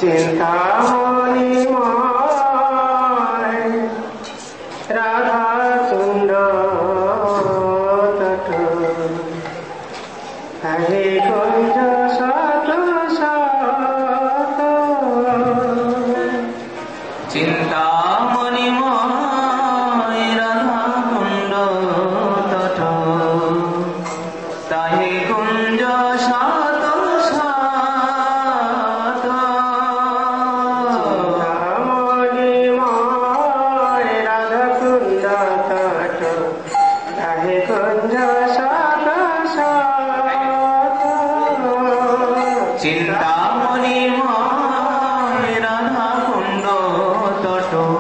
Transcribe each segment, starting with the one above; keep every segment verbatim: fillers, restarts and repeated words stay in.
চিন্তামণিময় রাধা কুণ্ড তট তাহে কুঞ্জ শত শত চিন্তামণিময় রাধা কুণ্ড তট তাহে কুঞ্জ শত শত চিন্তামণিময় রাধা কুণ্ড তট তাহে কুঞ্জ শত শত চিন্তামণিময় রাধা কুণ্ড তট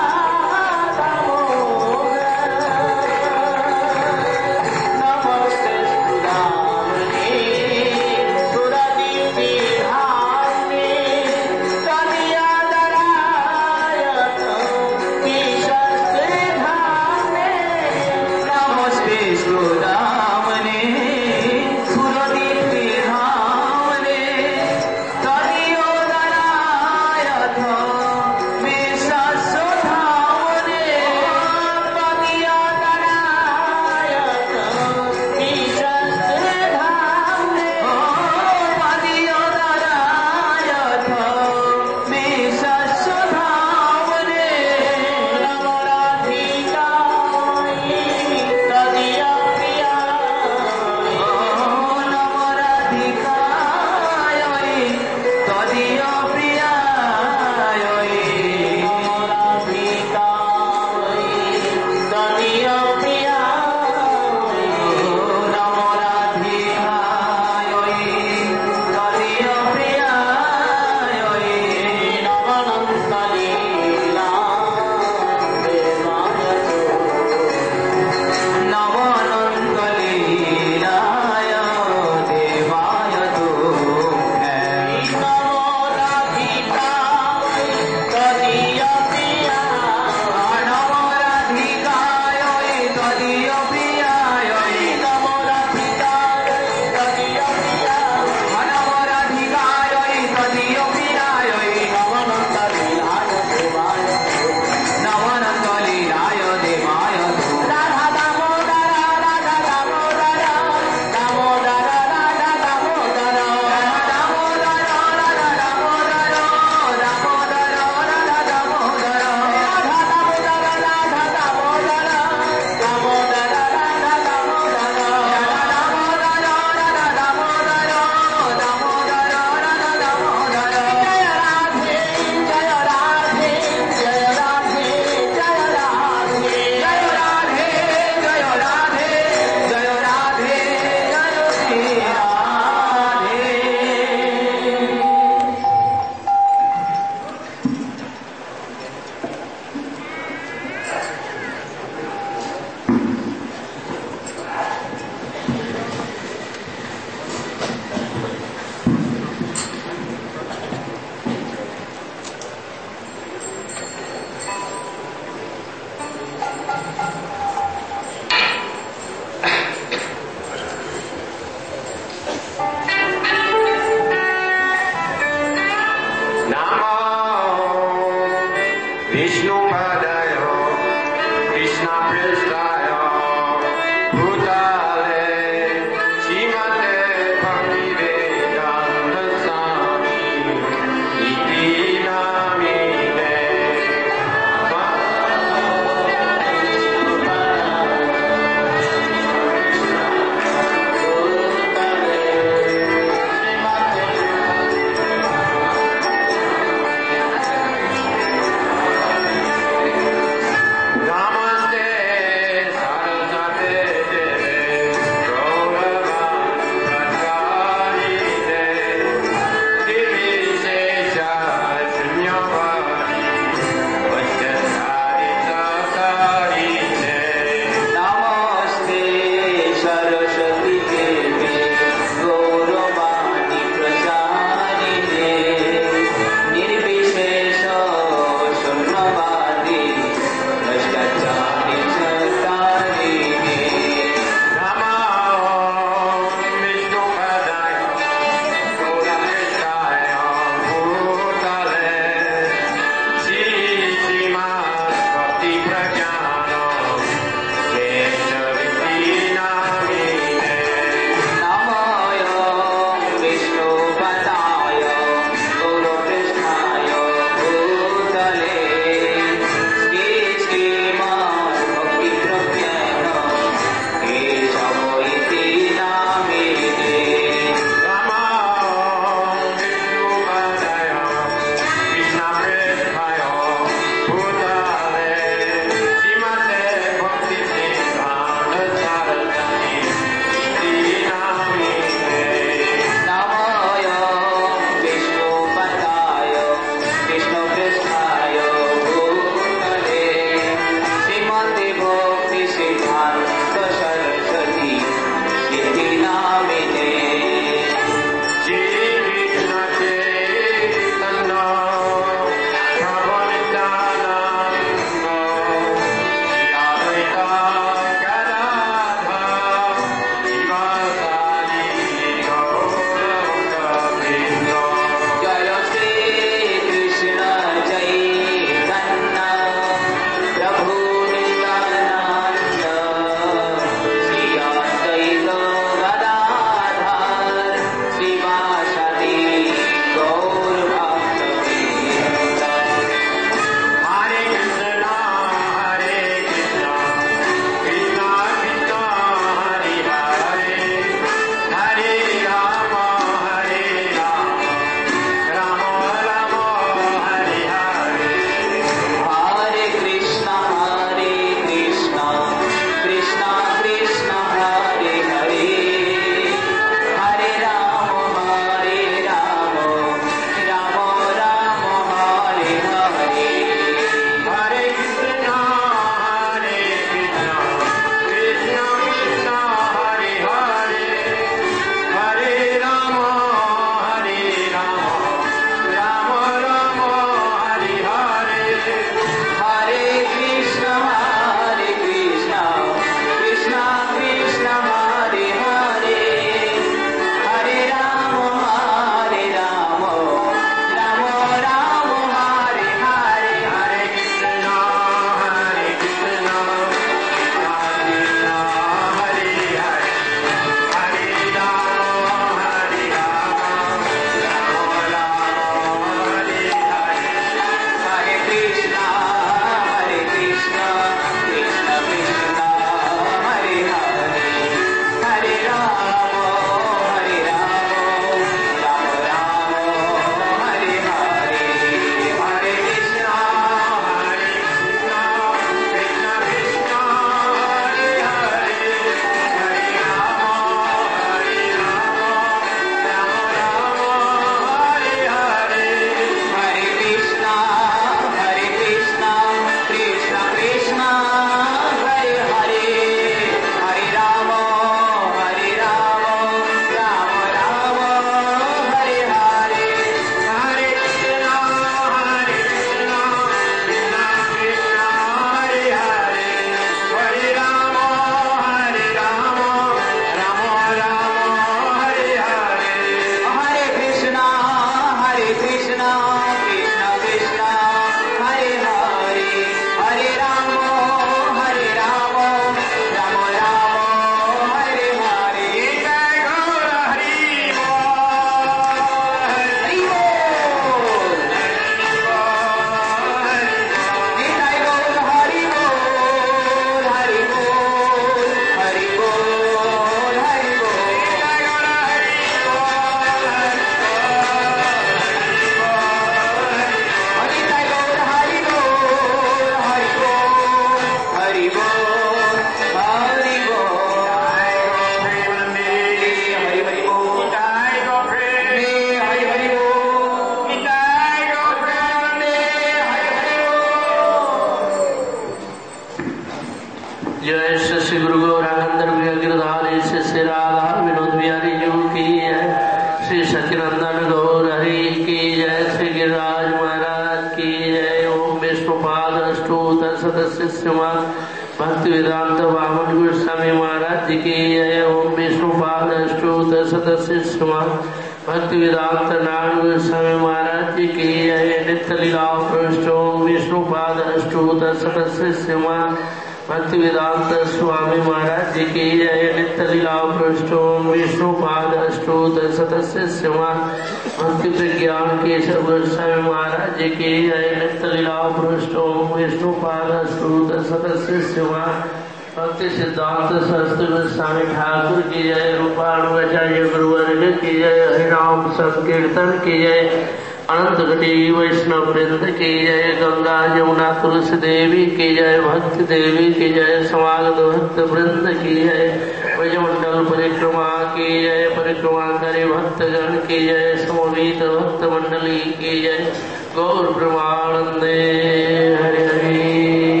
श्री राधा विनोद बिहारी जी की जय, श्री सचिनंदन गौर हरि की जय, श्री गिरिराज महाराज की जय। ओम विष्णुपाद अष्टोत्तर शतशिष्यमान भक्ति वेदांत वामन गोस्वामी महाराज जी की जय। ओम विष्णुपाद अष्टोत्तर शतशिष्यमान भक्ति वेदांत नारायण गोस्वामी महाराज जी की जय। नित्य लीला पृष्ठ ओम विष्णुपाद अष्टोत्तर शतशिष्यमान भक्ति वेदांत स्वामी महाराज जी की जय। नित्य लीला पृष्ठ ओम विष्णुपाद अष्टोत्तर शतशिष्यमान भक्ति प्रज्ञान केशव गोस्वामी महाराज जी की जय। नित्य लीला पृष्ठ ओम विष्णुपाद अष्टोत्तर शतशिष्यमान भक्ति सिद्धांत शास्त्री गोस्वामी ठाकुर की जय। रूपाचार्य गुरुवर्ग की जय। हरिनाम संकीर्तन की जय। अनंत घटी वैष्णव वृंद की जय। गंगा यमुना तुलसी देवी की जय। भक्ति देवी की जय। समागत भक्त वृंद की जय। ब्रजमंडल परिक्रमा की जय। परिक्रमा करे भक्तगण की जय। समवेत भक्त मंडली की जय। गौर ब्रह्मानंदे हरि हरि।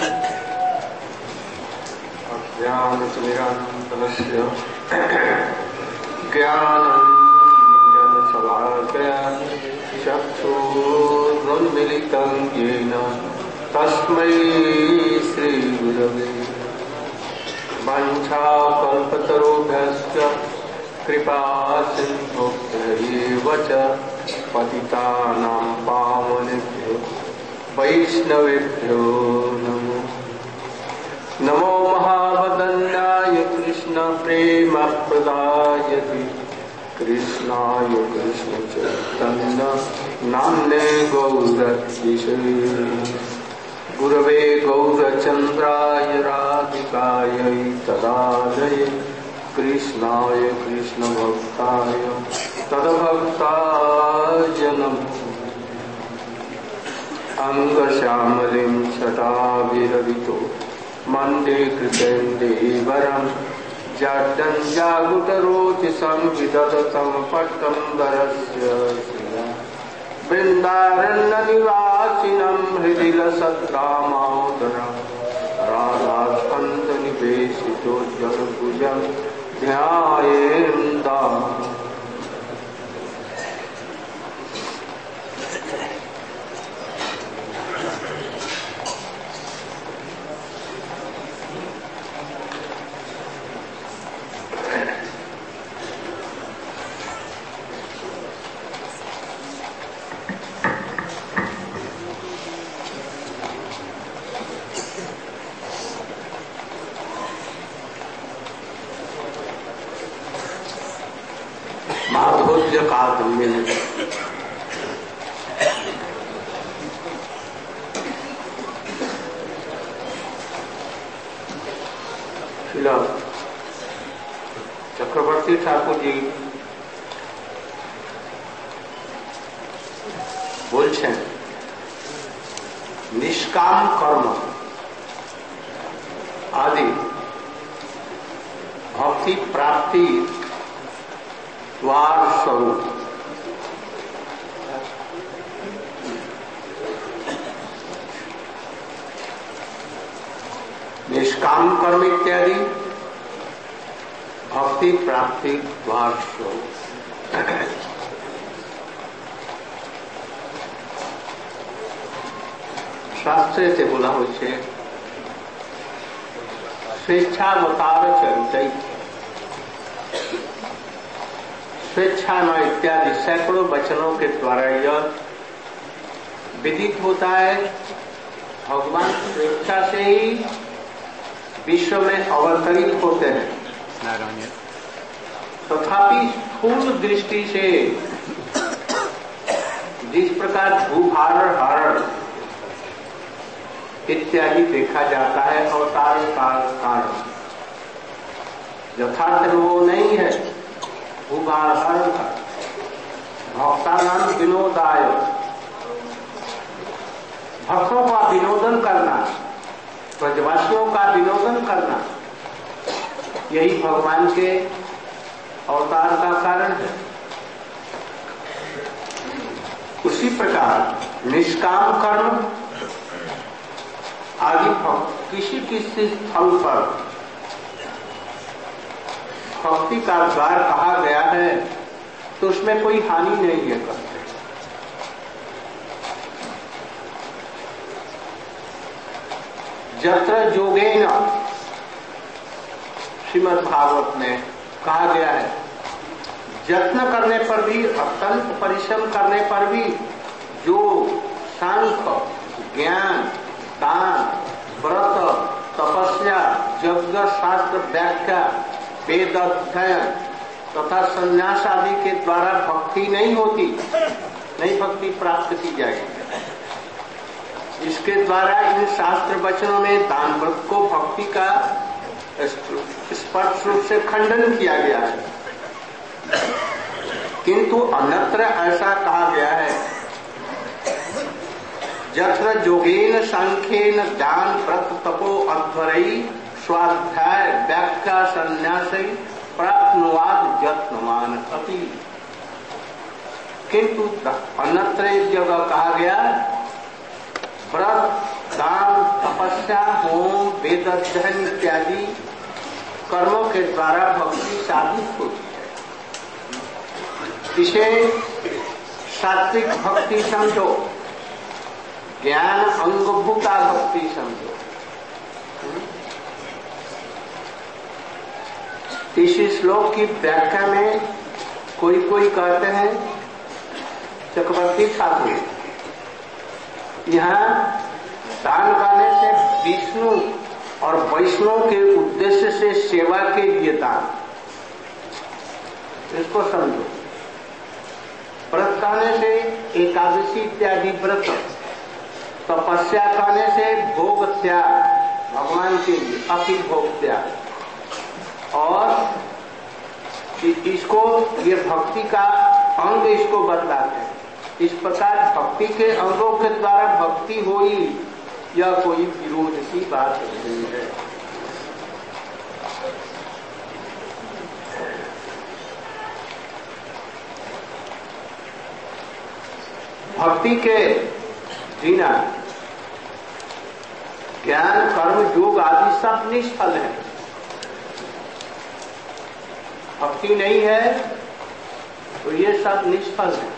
ज्ञानतिमिरान्तरस्य ज्ञानञ्जनशलाकया चक्षुरुन्मीलितं येन तस्मै श्रीगुरवे वञ्चाकल्पतरुभ्यश्च कृपासिन्धुभ्यैव च पतितानां पावनेभ्यो वैष्णवेभ्यो नमो नमो महावदन्याय कृष्ण प्रेम प्रदायति कृष्णाय कृष्ण चैतन्य नाम्ने गौरक्षिषे गुरवे गौरचन्द्राय राधिकायै तदालये कृष्णाय कृष्ण भक्ताय तद्भक्ताय नमः अंगश्यामलिं छटाभिरवितो मन्दे कृतेन्दीवरं जाड्डं जागुटरोचिषं विदधतं पट्टम्बरस्य शिला वृन्दारण्यनिवासिनं हृदि लसद्रामोदरं राधास्कन्दनिवेशितोज्ज्वलभुजं ध्यायेन्दाम्। माधुर्य काव्य में चक्रवर्ती ठाकुर जी बोलছেন निष्काम कर्म आदि भक्ति प्राप्ति द्वार स्वरूप। निष्काम कर्म इत्यादि भक्ति प्राप्ति द्वार स्वरूप। शास्त्रे से बोला होছে स्वेच्छावतार चरितै स्वेच्छा न इत्यादि सैकड़ों वचनों के द्वारा यह विदित होता है भगवान स्वेच्छा से ही विश्व में अवतरित होते हैं। तथापि स्थूल दृष्टि से जिस प्रकार भूभारण हरण इत्यादि देखा जाता है अवतार काल कारण यथार्थ वो नहीं है। भूभारण का भक्तानाम विनोदाय भक्तों का विनोदन करना ब्रजवासियों का विनोदन करना यही भगवान के अवतार का कारण है। उसी प्रकार निष्काम कर्म आदि किसी किसी स्थल पर भक्ति का द्वार कहा गया है तो उसमें कोई हानि नहीं है करते। जत्र योगेन, श्रीमद् भागवत में कहा गया है, यत्न करने पर भी, अत्यंत परिश्रम करने पर भी जो सांख्य, ज्ञान, दान, व्रत, तपस्या, यज्ञ, शास्त्र व्याख्या, वेद अध्ययन तथा संन्यास आदि के द्वारा भक्ति नहीं होती, नहीं भक्ति प्राप्त की जाएगी। इसके द्वारा इन शास्त्र वचनों में दान व्रत को भक्ति का स्पष्ट रूप से खंडन किया गया है। किंतु अन्यत्र ऐसा कहा गया है, यत्र योगेन सांख्येन ज्ञान व्रत तपो अध्वरई स्वाध्याय व्याख्या संन्यासई प्राप्नुवाद यत्नमान अति। किंतु अन्यत्र एक जगह कहा गया, व्रत, दान, तपस्या, होम, वेद अध्ययन इत्यादि कर्मों के द्वारा भक्ति साधित होती है। इसे सात्विक भक्ति समझो, ज्ञान अंगभूता भक्ति समझो। इस श्लोक की व्याख्या में कोई कोई कहते हैं चक्रवर्ती ठाकुर, यहाँ दान करने से विष्णु और वैष्णव के उद्देश्य से सेवा के लिए दान, इसको समझो। व्रत करने से एकादशी इत्यादि व्रत, तपस्या करने से भोग त्याग, भगवान के लिए अखिल भोग त्याग, और इसको ये भक्ति का अंग इसको बतलाते हैं। इस प्रकार भक्ति के अंगों के द्वारा भक्ति हुई, यह कोई विरोध की बात नहीं है। भक्ति के बिना ज्ञान, कर्म, योग आदि सब निष्फल है। भक्ति नहीं है तो ये सब निष्फल है।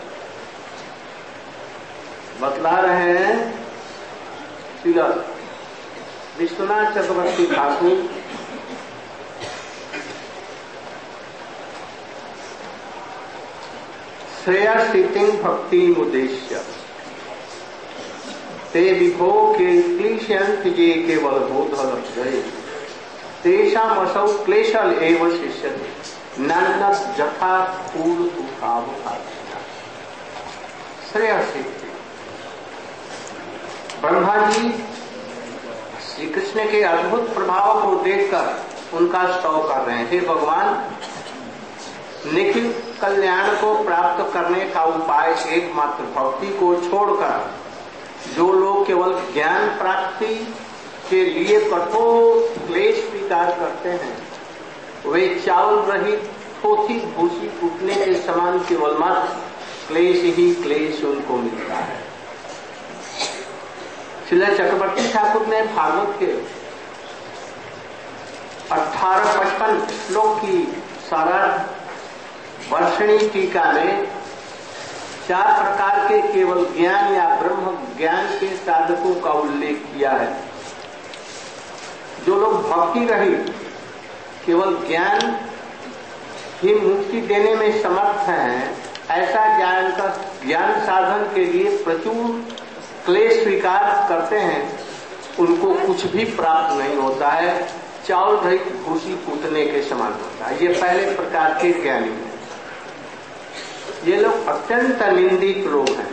बतला रहे हैं श्री विश्वनाथ चक्रवर्ती ठाकुर, श्रेयसीतिं भक्ति उद्देश्य ते विभो के क्लेशयंत ये केवल बोध गए तेषाम असौ क्लेशल एव शिष्यते नन्नत जथा पूर्व उठाव। श्रेयसीति, ब्रह्मा जी श्री कृष्ण के अद्भुत प्रभाव को देखकर उनका स्तव कर रहे हैं। हे भगवान, निखिल कल्याण को प्राप्त करने का उपाय एकमात्र भक्ति को छोड़कर जो लोग केवल ज्ञान प्राप्ति के लिए कठोर क्लेश स्वीकार करते हैं, वे चावल रहित थोथी भूसी कूटने के समान केवल मात्र क्लेश ही क्लेश उनको मिलता है। श्री चक्रवर्ती ठाकुर ने भागवत के अठारह पचपन श्लोक की सारा वर्षणी टीका में चार प्रकार के केवल ज्ञान या ब्रह्म ज्ञान के साधकों का उल्लेख किया है। जो लोग भक्ति रहित केवल ज्ञान ही मुक्ति देने में समर्थ हैं, ऐसा ज्ञान का ज्ञान साधन के लिए प्रचुर क्लेश स्वीकार करते हैं, उनको कुछ भी प्राप्त नहीं होता है, चावल रहित भूसी कूटने के समान होता है। ये पहले प्रकार के ज्ञानी हैं। ये लोग अत्यंत निंदित लोग हैं।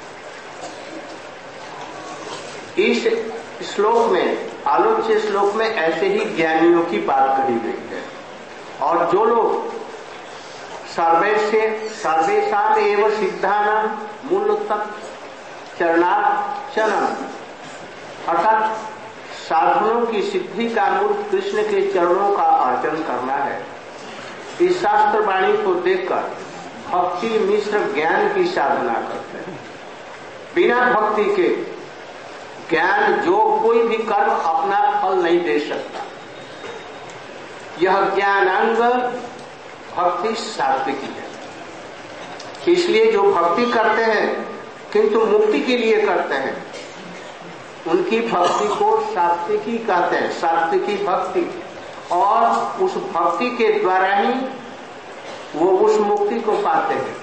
इस श्लोक में, आलोच्य श्लोक में ऐसे ही ज्ञानियों की बात कही गई है। और जो लोग सर्वे से सर्वेशाम एवं सिद्धानां मूल तक चरणार्चनम, अर्थात साधनों की सिद्धि का मूल कृष्ण के चरणों का अर्चन करना है। इस शास्त्र वाणी को देखकर भक्ति मिश्र ज्ञान की साधना करते हैं। बिना भक्ति के ज्ञान जो कोई भी कर्म अपना फल नहीं दे सकता। यह ज्ञान अंग भक्ति सात्विकी है। इसलिए जो भक्ति करते हैं किंतु मुक्ति के लिए करते हैं, उनकी भक्ति को सात्विकी कहते हैं, सात्विकी भक्ति। और उस भक्ति के द्वारा ही वो उस मुक्ति को पाते हैं।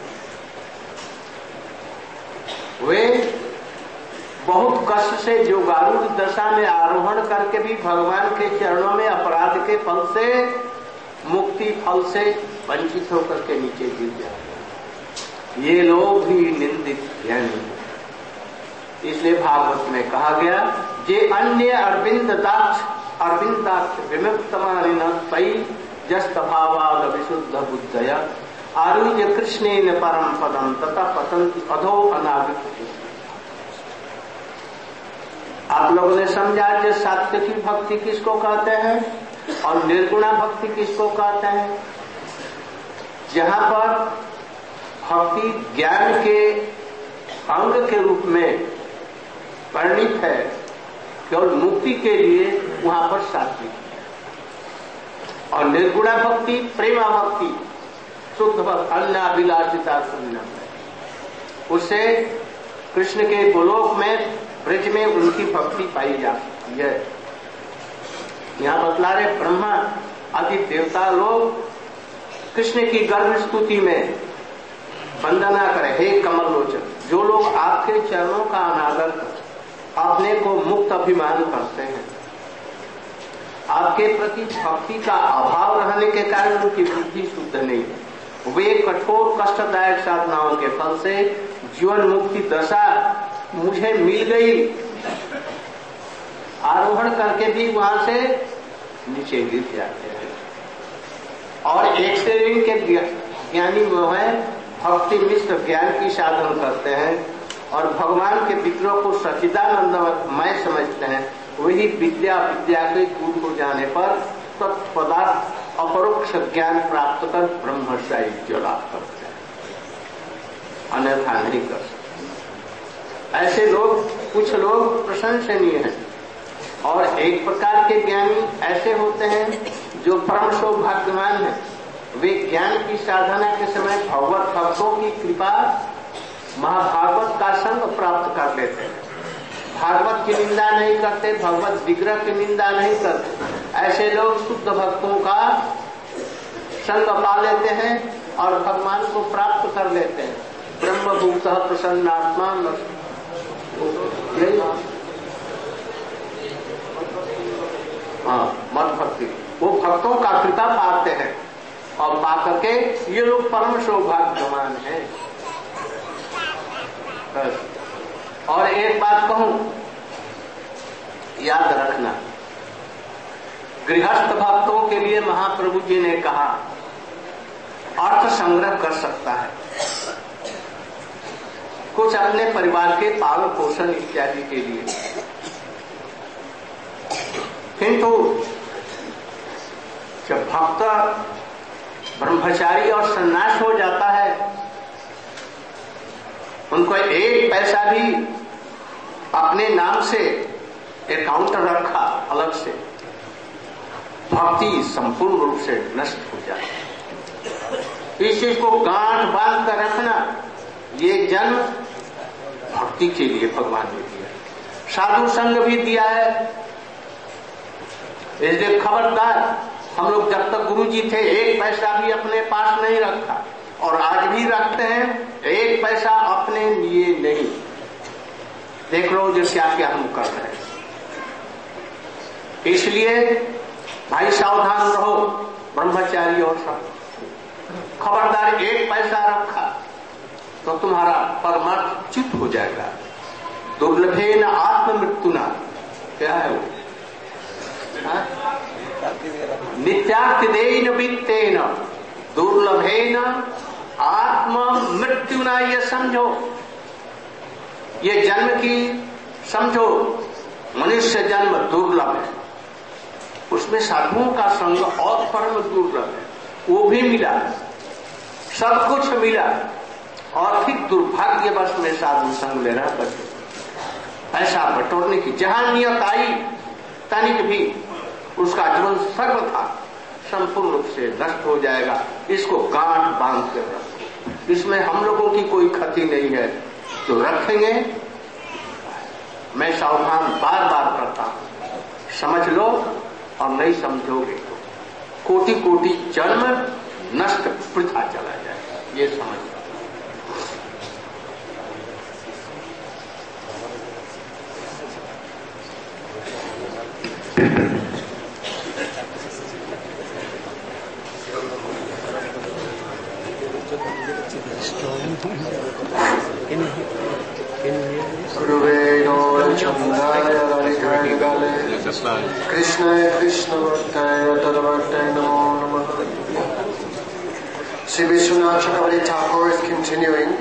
वे बहुत कष्ट से जो गारुड़ दशा में आरोहण करके भी भगवान के चरणों में अपराध के फल से, मुक्ति फल से वंचित होकर के नीचे गिर जाते हैं, ये लोग भी निंदित ज्ञानी। इसलिए भागवत में कहा गया, जे अन्य अरविंद दाक्ष अरविंद दाक्ष विमुक्त मानिन तई जस्त भावाद विशुद्ध बुद्धया आरुह्य कृष्णेन परम पदम तथा पतंति अधो अनागत। आप लोगों ने समझा जो सात्विकी भक्ति किसको कहते हैं और निर्गुणा भक्ति किसको कहते हैं। जहां पर भक्ति ज्ञान के अंग के रूप में परिणित है केवल मुक्ति के लिए, वहां पर सात्विक है। और निर्गुणा भक्ति प्रेमा भक्ति शुद्ध भक्ति अन्नाभिलाषिता सुनना है। उससे कृष्ण के गोलोक में ब्रज में उनकी भक्ति पाई जा सकती है। यहाँ बतला रहे ब्रह्मा आदि देवता लोग कृष्ण की गर्भ स्तुति में वंदना करें, हे कमल लोचन। जो लोग आपके चरणों का अनादर कर अपने को मुक्त अभिमान करते हैं, आपके प्रति भक्ति का अभाव रहने के कारण उनकी बुद्धि शुद्ध नहीं है, वे कठोर कष्टदायक साधनाओं के फल से जीवन मुक्ति दशा मुझे मिल गई, आरोहण करके भी वहां से नीचे गिर जाते हैं। और एक से इनके ज्ञानी वो है भक्ति मिश्र ज्ञान की साधन करते हैं और भगवान के विग्रह को सच्चिदानंदमय समझते हैं। वही विद्या विद्या के दूर हो जाने पर तत्पदार्थ अपरोक्ष ज्ञान प्राप्त कर ब्रह्म साहित्य लाभ करते हैं, अन्यथा नहीं कर सकते। ऐसे लोग, कुछ लोग प्रशंसनीय हैं और एक प्रकार के ज्ञानी ऐसे होते हैं जो परम सौभाग्यवान हैं। वे ज्ञान की साधना के समय भगवत भक्तों की कृपा महाभागवत का संग प्राप्त कर लेते हैं, भागवत की निंदा नहीं करते, भगवत विग्रह की निंदा नहीं करते। ऐसे लोग शुद्ध भक्तों का संग पा लेते हैं और भगवान को प्राप्त कर लेते हैं। ब्रह्मभूत प्रसन्नात्मा हाँ मत भक्ति, वो भक्तों का कृपा पाते हैं और पा करके ये लोग परम सौभाग्यवान हैं। और एक बात कहूं, याद रखना, गृहस्थ भक्तों के लिए महाप्रभु जी ने कहा अर्थ संग्रह कर सकता है, कुछ अपने परिवार के पालन पोषण इत्यादि के लिए, किंतु जब भक्त ब्रह्मचारी और सन्यास हो जाता है, उनको एक पैसा भी अपने नाम से अकाउंट रखा अलग से, भक्ति संपूर्ण रूप से नष्ट हो जाती। इस चीज को गांठ बांध कर रखना, ये जन्म भक्ति के लिए भगवान ने दिया, साधु संग भी दिया है। इसलिए खबरदार, हम लोग जब तक गुरु जी थे एक पैसा भी अपने पास नहीं रखा और आज भी रखते हैं, एक पैसा अपने लिए नहीं। देख लो जो क्या क्या हम कर रहे हैं। इसलिए भाई सावधान रहो, ब्रह्मचारी और सब खबरदार, एक पैसा रखा तो तुम्हारा परमार्थ च्युत हो जाएगा। दुर्लभेन आत्म मृत्युना, क्या है वो, नित्यार्थिदेन वित्तेन दुर्लभेन आत्म मृत्युना। ये समझो, ये जन्म की समझो, मनुष्य जन्म दुर्लभ है, उसमें साधुओं का संग और परम दुर्लभ है। वो भी मिला, सब कुछ मिला और फिर दुर्भाग्यवश में साधु संग लेना पड़े, ऐसा बटोरने की जहां नियत आई तनिक भी उसका जीवन सर्वथा संपूर्ण रूप से नष्ट हो जाएगा। इसको गांठ बांध कर रखो, इसमें हम लोगों की कोई क्षति नहीं है। तो रखेंगे, मैं सावधान बार बार करता हूं, समझ लो और नहीं समझोगे तो कोटि कोटि जन्म नष्ट वृथा चला जाएगा, ये समझ लो। Krishna Krishna Vartaya Tadvartaya Namo Namaha. Sri Vishwanath Chakravarti Thakur is continuing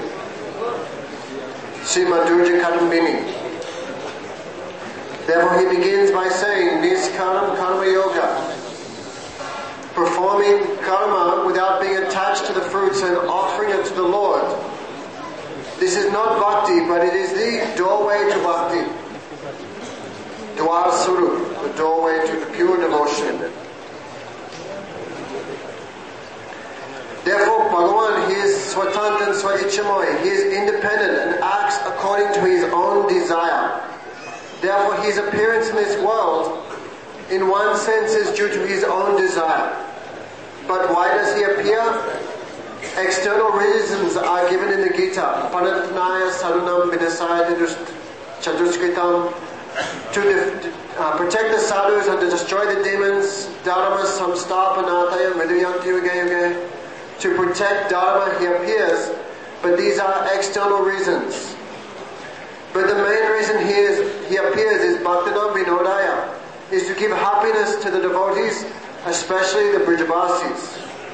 Sri Madhurya Kadambini. Therefore he begins by saying Niskaram Karma Yoga, performing karma without being attached to the fruits and offering it to the Lord. This is not bhakti, but it is the doorway to bhakti. Dwar Surup, the doorway to pure devotion. Therefore, Bhagavan, he is Swatant and Swaichamoy. He is independent and acts according to his own desire. Therefore, his appearance in this world, in one sense, is due to his own desire. But why does he appear? External reasons are given in the Gita. Panatnaya Sarunam Vinasaya Chaduskritam. To def- uh, protect the sadhus and to destroy the demons. Dharma Samstapanataya Viduyanti Yuge Yuge. To protect Dharma he appears, but these are external reasons. But the main reason he, is, he appears is Bhaktanam Vinodaya, is to give happiness to the devotees, especially the Brijabasis.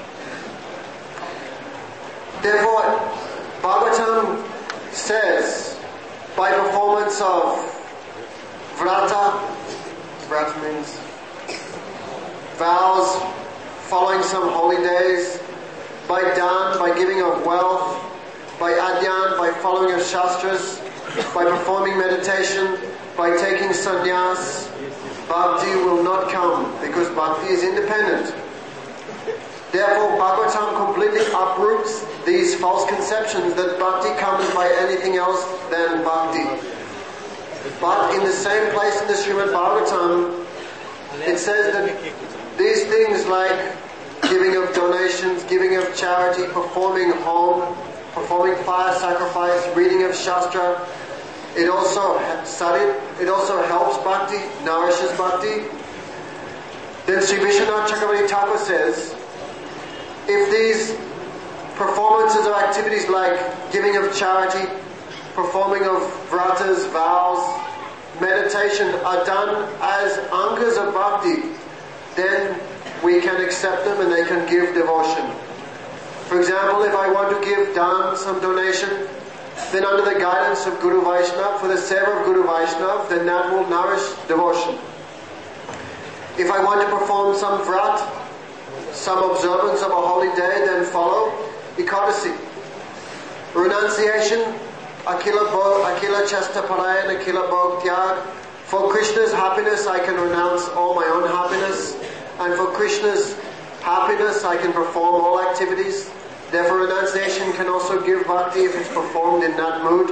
Therefore, Bhagavatam says, by performance of Vrata, Vrata means vows, following some holy days, by Dan, by giving of wealth, by Adyan, by following of Shastras, by performing meditation, by taking sannyas, bhakti will not come, because bhakti is independent. Therefore, Bhagavatam completely uproots these false conceptions that bhakti comes by anything else than bhakti. But in the same place in the Srimad Bhagavatam, it says that these things like giving of donations, giving of charity, performing home, performing fire sacrifice, reading of Shastra, it also sadit, it also helps bhakti, nourishes bhakti. Then Sri Vishwanath Chakravarti Thakur says, if these performances or activities like giving of charity, performing of vratas, vows, meditation are done as angas of bhakti, then we can accept them and they can give devotion. For example, if I want to give dan, some donation, then under the guidance of Guru Vaishnava, for the seva of Guru Vaishnava, then that will nourish devotion. If I want to perform some vrat, some observance of a holy day, then follow Ekadasi. Renunciation, Akila Bhog, Akila Chasta Parayan, Akila Bhog Tyag. For Krishna's happiness, I can renounce all my own happiness. And for Krishna's happiness, I can perform all activities. Therefore, renunciation can also give bhakti if it's performed in that mood.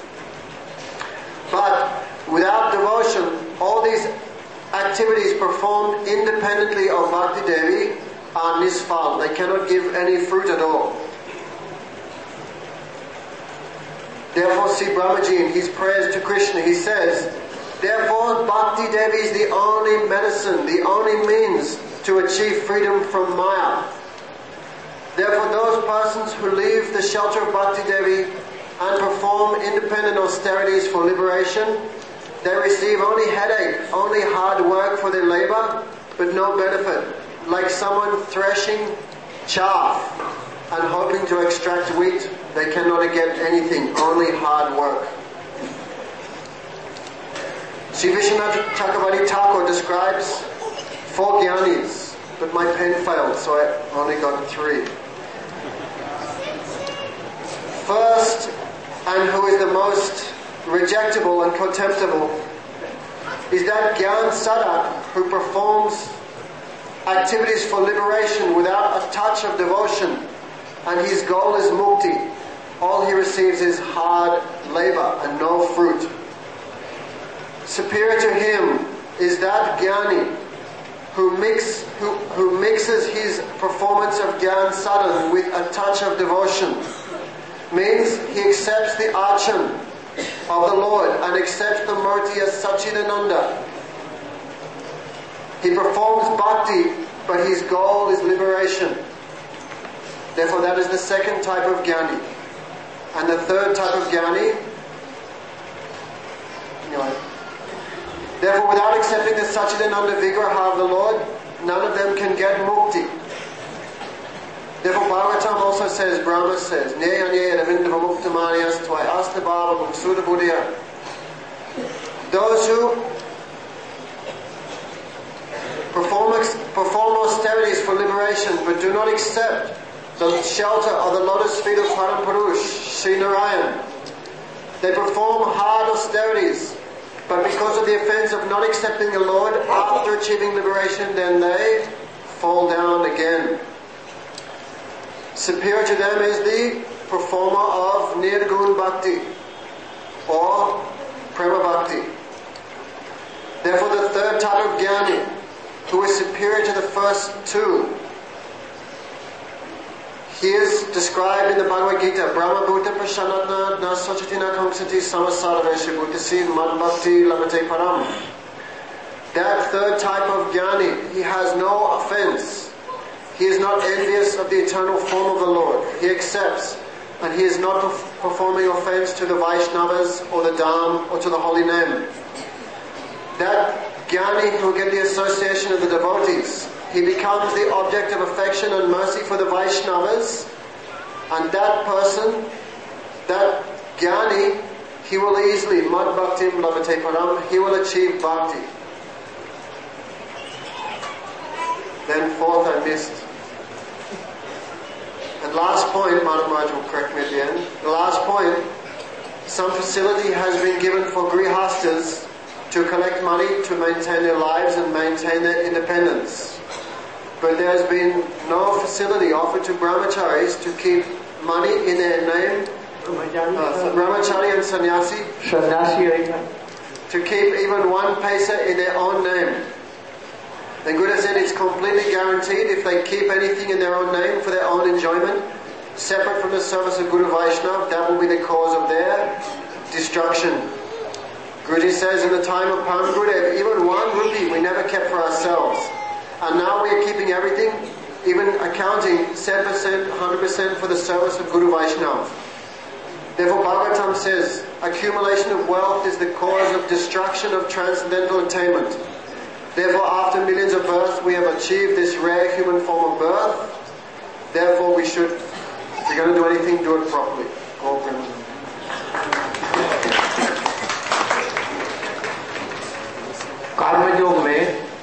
But without devotion, all these activities performed independently of Bhakti Devi are nisfal. They cannot give any fruit at all. Therefore, Sri Brahmaji, in his prayers to Krishna, he says, therefore, Bhakti Devi is the only medicine, the only means to achieve freedom from Maya. Therefore, those persons who leave the shelter of Bhakti Devi and perform independent austerities for liberation, they receive only headache, only hard work for their labor, but no benefit. Like someone threshing chaff and hoping to extract wheat, they cannot get anything, only hard work. Sri Vishwanath Chakravarti Thakur describes four jnanis, but my pen failed, so I only got three. First, and who is the most rejectable and contemptible, is that Gyan Sadak who performs activities for liberation without a touch of devotion, and his goal is mukti, all he receives is hard labor and no fruit. Superior to him is that jnani who, mix, who, who mixes his performance of Gyan Sadhan with a touch of devotion. Means he accepts the archan of the Lord and accepts the murti as Sachidananda. He performs bhakti, but his goal is liberation. Therefore that is the second type of jnani. And the third type of jnani, you know, therefore, without accepting the Sachidananda Vigraha of the Lord, none of them can get mukti. Therefore, Bhagavatam also says, Brahma says, Neya neya ravindra muktamanias tvai asta bhava bhuksuda buddhya. Those who perform, perform austerities for liberation, but do not accept the shelter of the lotus feet of Param Purush, Sri Narayan. They perform hard austerities, but because of the offense of not accepting the Lord after achieving liberation, then they fall down again. Superior to them is the performer of Nirgun Bhakti or Prema Bhakti. Therefore the third type of jnani, who is superior to the first two, he is described in the Bhagavad Gita, Brahma Bhuta Prashanatna Na Sachatina Kamsati Samasarveshi Bhutasi Mad Bhakti Labate Param. That third type of jnani, he has no offense. He is not envious of the eternal form of the Lord. He accepts, and he is not performing offense to the Vaishnavas or the Dham or to the holy name. That jnani who get the association of the devotees, he becomes the object of affection and mercy for the Vaishnavas, and that person, that jnani, he will easily, mad bhaktim labate param, he will achieve bhakti. Then fourth I missed. And last point, Madam Raj will correct me at the end. The last point, some facility has been given for grihastas to collect money to maintain their lives and maintain their independence. But there has been no facility offered to brahmacharis to keep money in their name. Uh, brahmachari and sannyasi. To keep even one paisa in their own name. The Buddha said it's completely guaranteed if they keep anything in their own name for their own enjoyment, separate from the service of Guru Vaishnava, that will be the cause of their destruction. Guruji says in the time of Param Gurudev, even one rupee we never kept for ourselves. And now we are keeping everything, even accounting seven percent, one hundred percent for the service of Guru Vaishnava. Therefore Bhagavatam says, accumulation of wealth is the cause of destruction of transcendental attainment. Therefore, after millions of births, we have achieved this rare human form of birth. Therefore, we should, if you're going to do anything, do it properly. कर्म योग में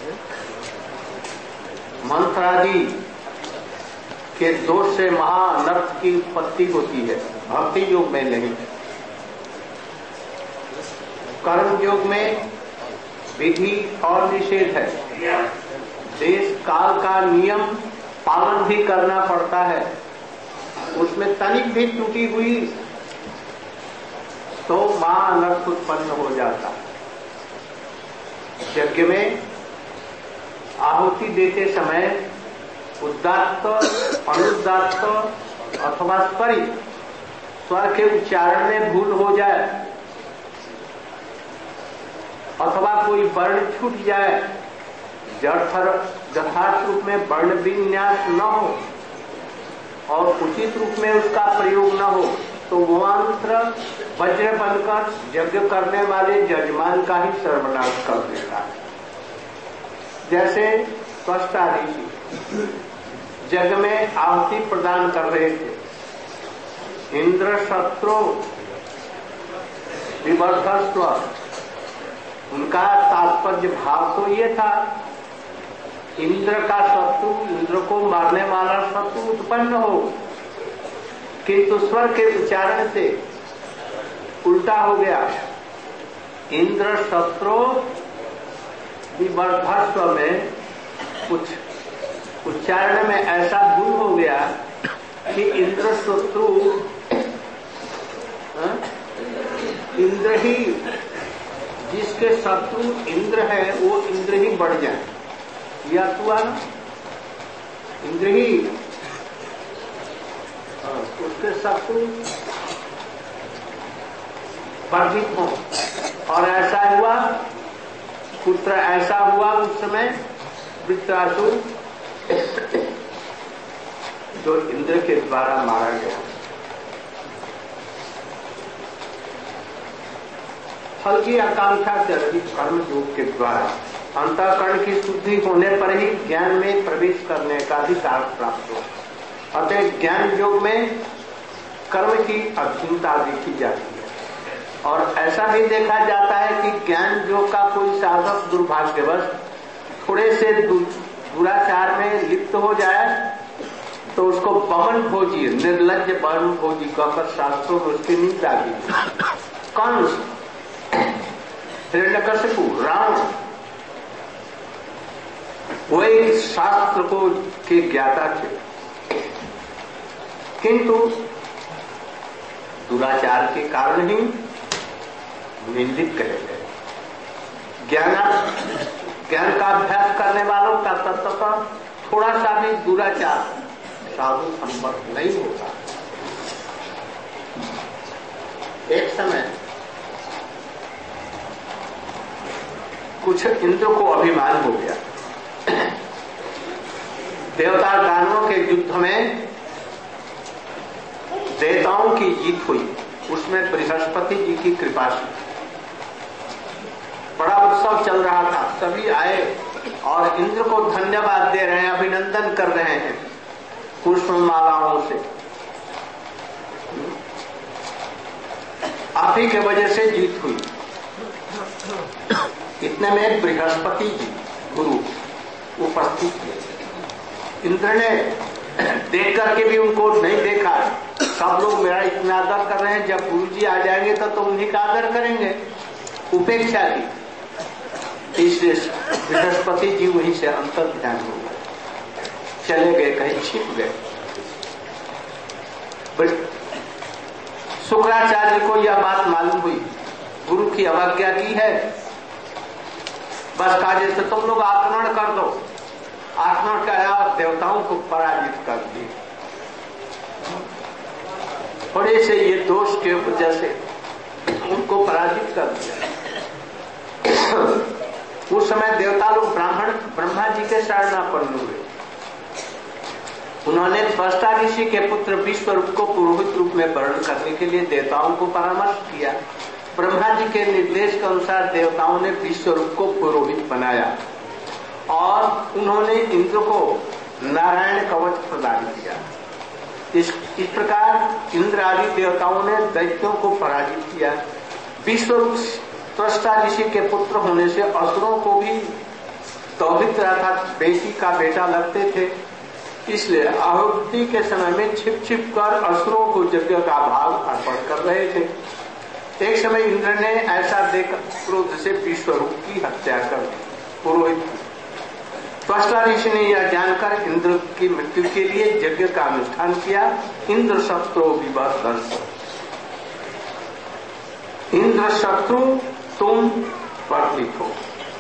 मंत्रादि के दोष से महाअनर्थ की उत्पत्ति होती है, भक्ति योग में नहीं। कर्म योग में विधि और निषेध है, देश काल का नियम पालन भी करना पड़ता है। उसमें तनिक भी त्रुटि हुई तो महाअनर्थ उत्पन्न हो जाता है। यज्ञ में आहुति देते समय उदात्त, अनुदात्त अथवा स्वरित स्वर के उच्चारण में भूल हो जाए अथवा कोई वर्ण छूट जाए, यथार्थ रूप में वर्ण विन्यास न हो और उचित रूप में उसका प्रयोग न हो तो वो मंत्र वज्र बनकर यज्ञ करने वाले जजमान का ही सर्वनाश कर देता है। जैसे त्वष्टा ऋषि यज्ञ में आहुति प्रदान कर रहे थे, इंद्र शत्रु विवर्धस्व, उनका तात्पर्य भाव तो ये था इंद्र का शत्रु, इंद्र को मारने वाला शत्रु उत्पन्न हो, किंतु स्वर के उच्चारण से उल्टा हो गया। इंद्र शत्रु विवर्धस्व में कुछ उच्चारण में ऐसा गुण हो गया कि इंद्र शत्रु इंद्र ही, जिसके शत्रु इंद्र है वो इंद्र ही बढ़ जाए, या हुआ ना, इंद्र ही उसके शत्रु वर्धित हो। और ऐसा हुआ, पुत्र ऐसा हुआ उस समय वृत्रासुर जो इंद्र के द्वारा मारा गया। फल की आकांक्षा से अधिक कर्म योग के द्वारा अंतःकरण की शुद्धि होने पर ही ज्ञान में प्रवेश करने का अधिकार प्राप्त हो। अतः ज्ञान योग में कर्म की अधीनता देखी जाती है। और ऐसा भी देखा जाता है कि ज्ञान योग का कोई साधक दुर्भाग्यवश थोड़े से दुराचार में लिप्त हो जाए तो उसको बमन भोजी, निर्लज्ज बमन भोजी कहकर शास्त्रों में उसकी निंदा की। कंस, हिरण्यकशिपु, रावण वो एक शास्त्र को के ज्ञाता थे, किंतु दुराचार के कारण ही निंदित कहे गए। ज्ञान ज्ञान का अभ्यास करने वालों का तत्वतः थोड़ा सा भी दुराचार साधु संपर्क नहीं होता। एक समय कुछ इंद्र को अभिमान हो गया। देवता दानवों के युद्ध में देवताओं की जीत हुई, उसमें बृहस्पति जी की कृपा से बड़ा उत्सव चल रहा था। सभी आए और इंद्र को धन्यवाद दे रहे हैं, अभिनंदन कर रहे हैं पुष्पमालाओं से। आप ही के वजह से जीत हुई। इतने में बृहस्पति जी गुरु उपस्थित थे। इंद्र ने देख करके भी उनको नहीं देखा। सब लोग मेरा इतना आदर कर रहे हैं, जब गुरु जी आ जाएंगे तो तुम उन्हीं का आदर करेंगे। उपेक्षा की, इसलिए बृहस्पति जी वहीं से अंतर ध्यान हो गए, चले गए, कहीं छिप गए। शुक्राचार्य को यह बात मालूम हुई, गुरु की अवज्ञा की है, बस कहा जैसे तुम लोग आक्रमण कर दो। आक्रमण कराया और देवताओं को पराजित कर दिए। थोड़े से ये दोष के वजह से उनको पराजित कर दिया। उस समय देवता लोग ब्राह्मण ब्रह्मा जी के शरणापन्न हुए। उन्होंने त्वष्टा ऋषि के पुत्र विश्वरूप को पुरोहित रूप में वर्ण करने के लिए देवताओं को परामर्श किया। ब्रह्मा जी के निर्देश के अनुसार देवताओं ने विश्वरूप को पुरोहित बनाया और उन्होंने इंद्र को नारायण कवच प्रदान किया। इस, इस प्रकार इंद्र आदि देवताओं ने दैत्यों को पराजित किया। विश्वरूप त्वष्टा ऋषि के पुत्र होने से असुरों को भी दौहित्र अर्थात बेटी का बेटा लगते थे। इसलिए आहुति के समय में छिप छिप कर असुरों को यज्ञ का भाग अर्पण कर रहे थे। एक समय इंद्र ने ऐसा देख क्रोध से विश्वरूप की हत्या कर दी। पुरोहित त्वष्टा ऋषि ने यह जानकर इंद्र की मृत्यु के लिए यज्ञ का अनुष्ठान किया। इंद्र शत्रु विवर्धन, इंद्र शत्रु तुम वर्धित हो,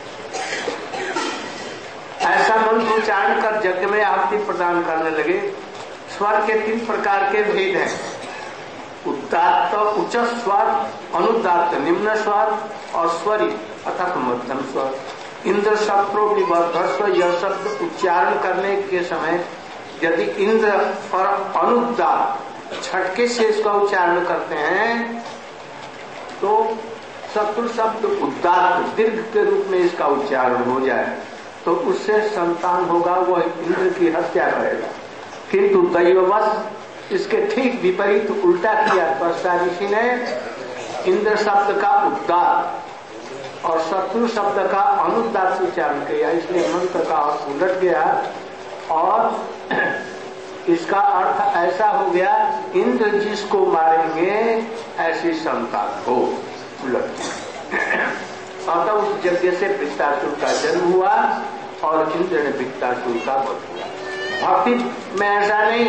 ऐसा मंत्र उच्चारण कर यज्ञ में आहुति प्रदान करने लगे। स्वर के तीन प्रकार के भेद हैं, उदात्त उच्च स्वर, अनुदात्त निम्न स्वर और स्वरी अर्थात मध्यम स्वर। इंद्र शत्रु विवर्धस्व, यह शब्द उच्चारण करने के समय यदि इंद्र और अनुदात्त छटके से इसका उच्चारण करते हैं तो शत्रु शब्द उदात्त दीर्घ के रूप में इसका उच्चारण हो जाए तो उससे संतान होगा, वह इंद्र की हत्या करेगा। किंतु दैववश इसके ठीक विपरीत उल्टा किया। त्वष्टा ऋषि ने इंद्र शब्द का उदात्त और शत्रु शब्द का अनुदात्त उच्चारण किया, इसलिए मंत्र का अर्थ उलट गया और इसका अर्थ ऐसा हो गया, इंद्र जिसको मारेंगे ऐसी संतान हो। उलट अतः उस यज्ञ से वृत्तासुर का जन्म हुआ और इंद्र ने वृत्तासुर का वध किया। भक्ति में ऐसा नहीं,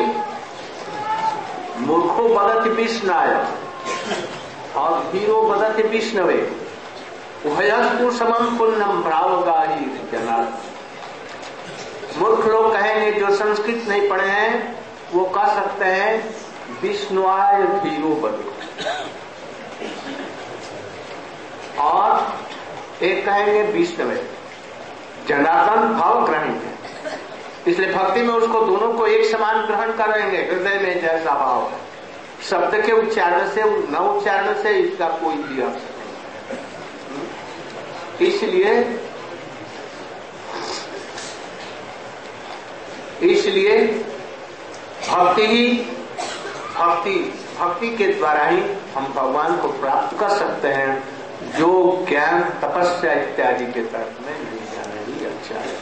मूर्खो बदति विष्णाय और धीरो बदति विष्णवे उभयस्तु समम पुण्यम भावगाही जनार्दन। मूर्ख लोग कहेंगे, जो संस्कृत नहीं पढ़े हैं वो कह सकते हैं विष्णुआय धीरो बदति, और एक कहेंगे विष्णवे जनार्दन भाव ग्रहण है। इसलिए भक्ति में उसको दोनों को एक समान ग्रहण करेंगे। हृदय में जैसा भाव है, शब्द के उच्चारण से न उच्चारण से इसका कोई भी अर्थ नहीं। इसलिए इसलिए भक्ति ही भक्ति भक्ति के द्वारा ही हम भगवान को प्राप्त कर सकते हैं, जो ज्ञान तपस्या इत्यादि के तर्क में नहीं जाना ही अच्छा है।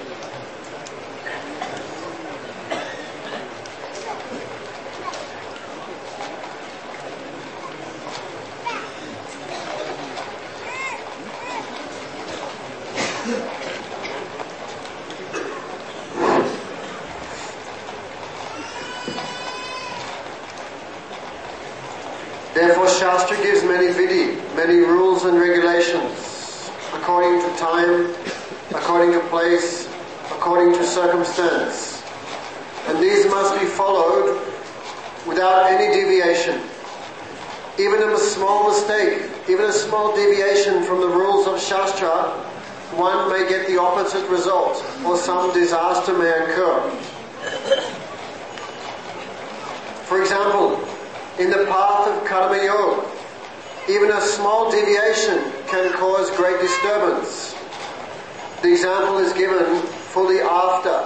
Therefore, Shastra gives many vidhi, many rules and regulations, according to time, according to place, according to circumstance. And these must be followed without any deviation. Even a small mistake, even a small deviation from the rules of Shastra, one may get the opposite result, or some disaster may occur. For example, in the path of Karma Yoga, even a small deviation can cause great disturbance. The example is given fully after.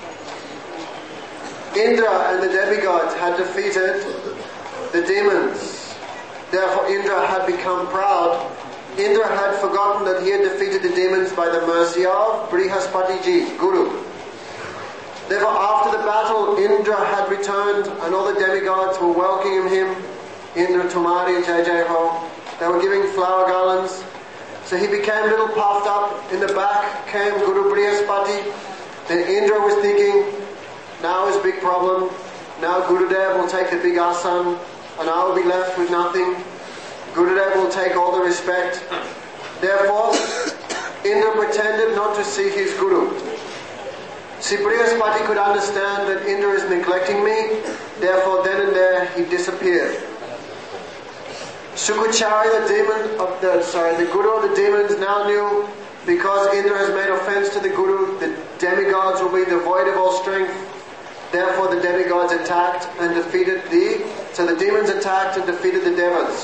Indra and the demigods had defeated the demons. Therefore Indra had become proud. Indra had forgotten that he had defeated the demons by the mercy of Brihaspati Ji, Guru. Therefore, after the battle, Indra had returned and all the demigods were welcoming him. Indra Tumari Jai Jai Ho. They were giving flower garlands. So he became a little puffed up. In the back came Guru Brihaspati. Then Indra was thinking, now is a big problem. Now Gurudev will take the big asan and I will be left with nothing. Gurudev will take all the respect. Therefore, Indra pretended not to see his Guru. See, Brihaspati could understand that Indra is neglecting me, therefore then and there he disappeared. Shukracharya, the demon of the sorry, the Guru of the demons now knew, because Indra has made offense to the Guru, the demigods will be devoid of all strength. Therefore the demigods attacked and defeated the so the demons attacked and defeated the Devas.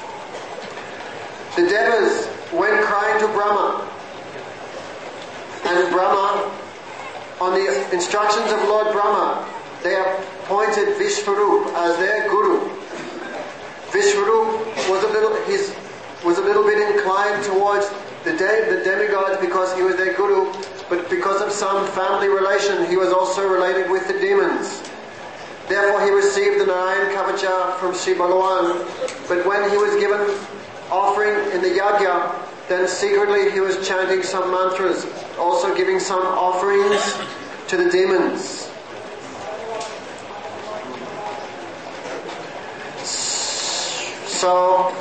The Devas went crying to Brahma, and Brahma, on the instructions of Lord Brahma, they appointed Vishvarup as their Guru. Vishvarup was a little his was a little bit inclined towards the de- the demigods because he was their Guru, but because of some family relation, he was also related with the demons. Therefore, he received the Narayan Kavacha from Sri Bhagavan. But when he was given offering in the yajna, then secretly he was chanting some mantras, also giving some offerings to the demons. So,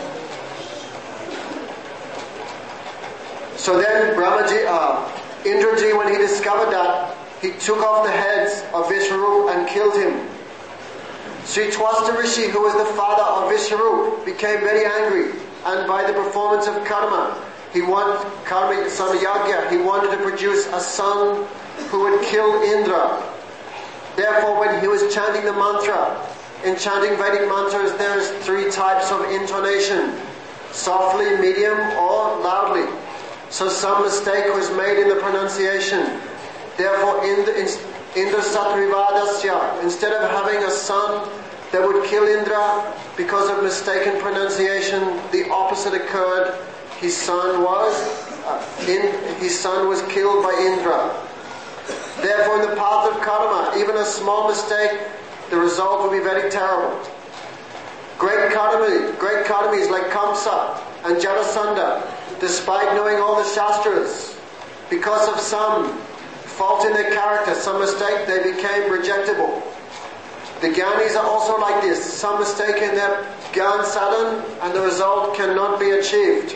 so then Brahmaji, uh, Indraji, when he discovered that, he took off the heads of Vishvarup and killed him. Sri Twasta Rishi, who was the father of Vishvarup, became very angry, and by the performance of karma, he wanted karma, some yajna, he wanted to produce a son who would kill Indra. Therefore, when he was chanting the mantra, in chanting Vedic mantras, there is three types of intonation: softly, medium, or loudly. So some mistake was made in the pronunciation. Therefore, Indra Satrivadasya, instead of having a son that would kill Indra, because of mistaken pronunciation, the opposite occurred. His son was uh, in, his son was killed by Indra. Therefore, in the path of karma, even a small mistake, the result will be very terrible. Great karma, great karmis like Kamsa and Jarasandha, despite knowing all the Shastras, because of some fault in their character, some mistake, they became rejectable. The Gyanis are also like this. Some mistake in their Gyan sadhan and the result cannot be achieved.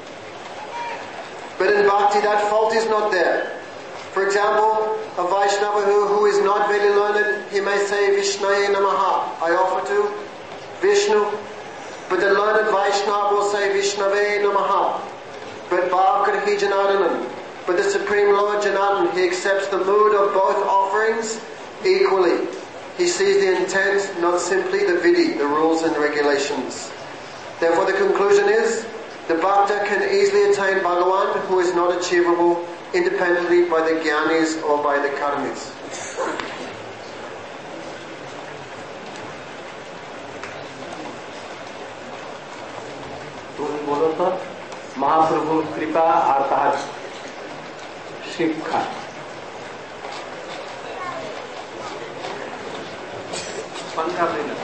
But in Bhakti that fault is not there. For example, a Vaishnava who, who is not very learned, he may say Vishnaye Namaha, I offer to Vishnu. But the learned Vaishnava will say Vishnave Namaha. But Bhakti Janardana, but the Supreme Lord Janardana, he accepts the mood of both offerings equally. He sees the intent, not simply the vidhi, the rules and regulations. Therefore the conclusion is, the Bhakta can easily attain Bhagavan, who is not achievable independently by the Gyanis or by the Karmis. তুমি বলো তো মহাপ্রভুর কৃপা আর তাহার শিক্ষা। पंद्रह minute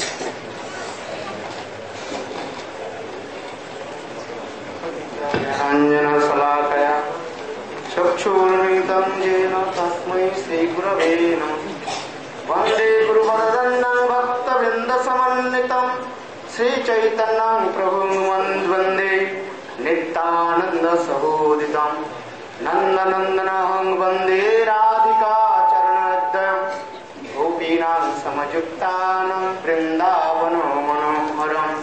रञ्जनशलाकया चक्षुर्मिलितं येन तस्मै श्रीगुरवे नमः। वन्दे गुरुवरदन्नं भक्तवृन्दसमन्वितं श्रीचैतन्यं प्रभुं वन्दे नित्यानन्दसहोदितं नन्दनन्दनं वन्दे राधिका चरणद्वयम् गोपीनां समयुक्तानां वृन्दावनो मनोहरम्।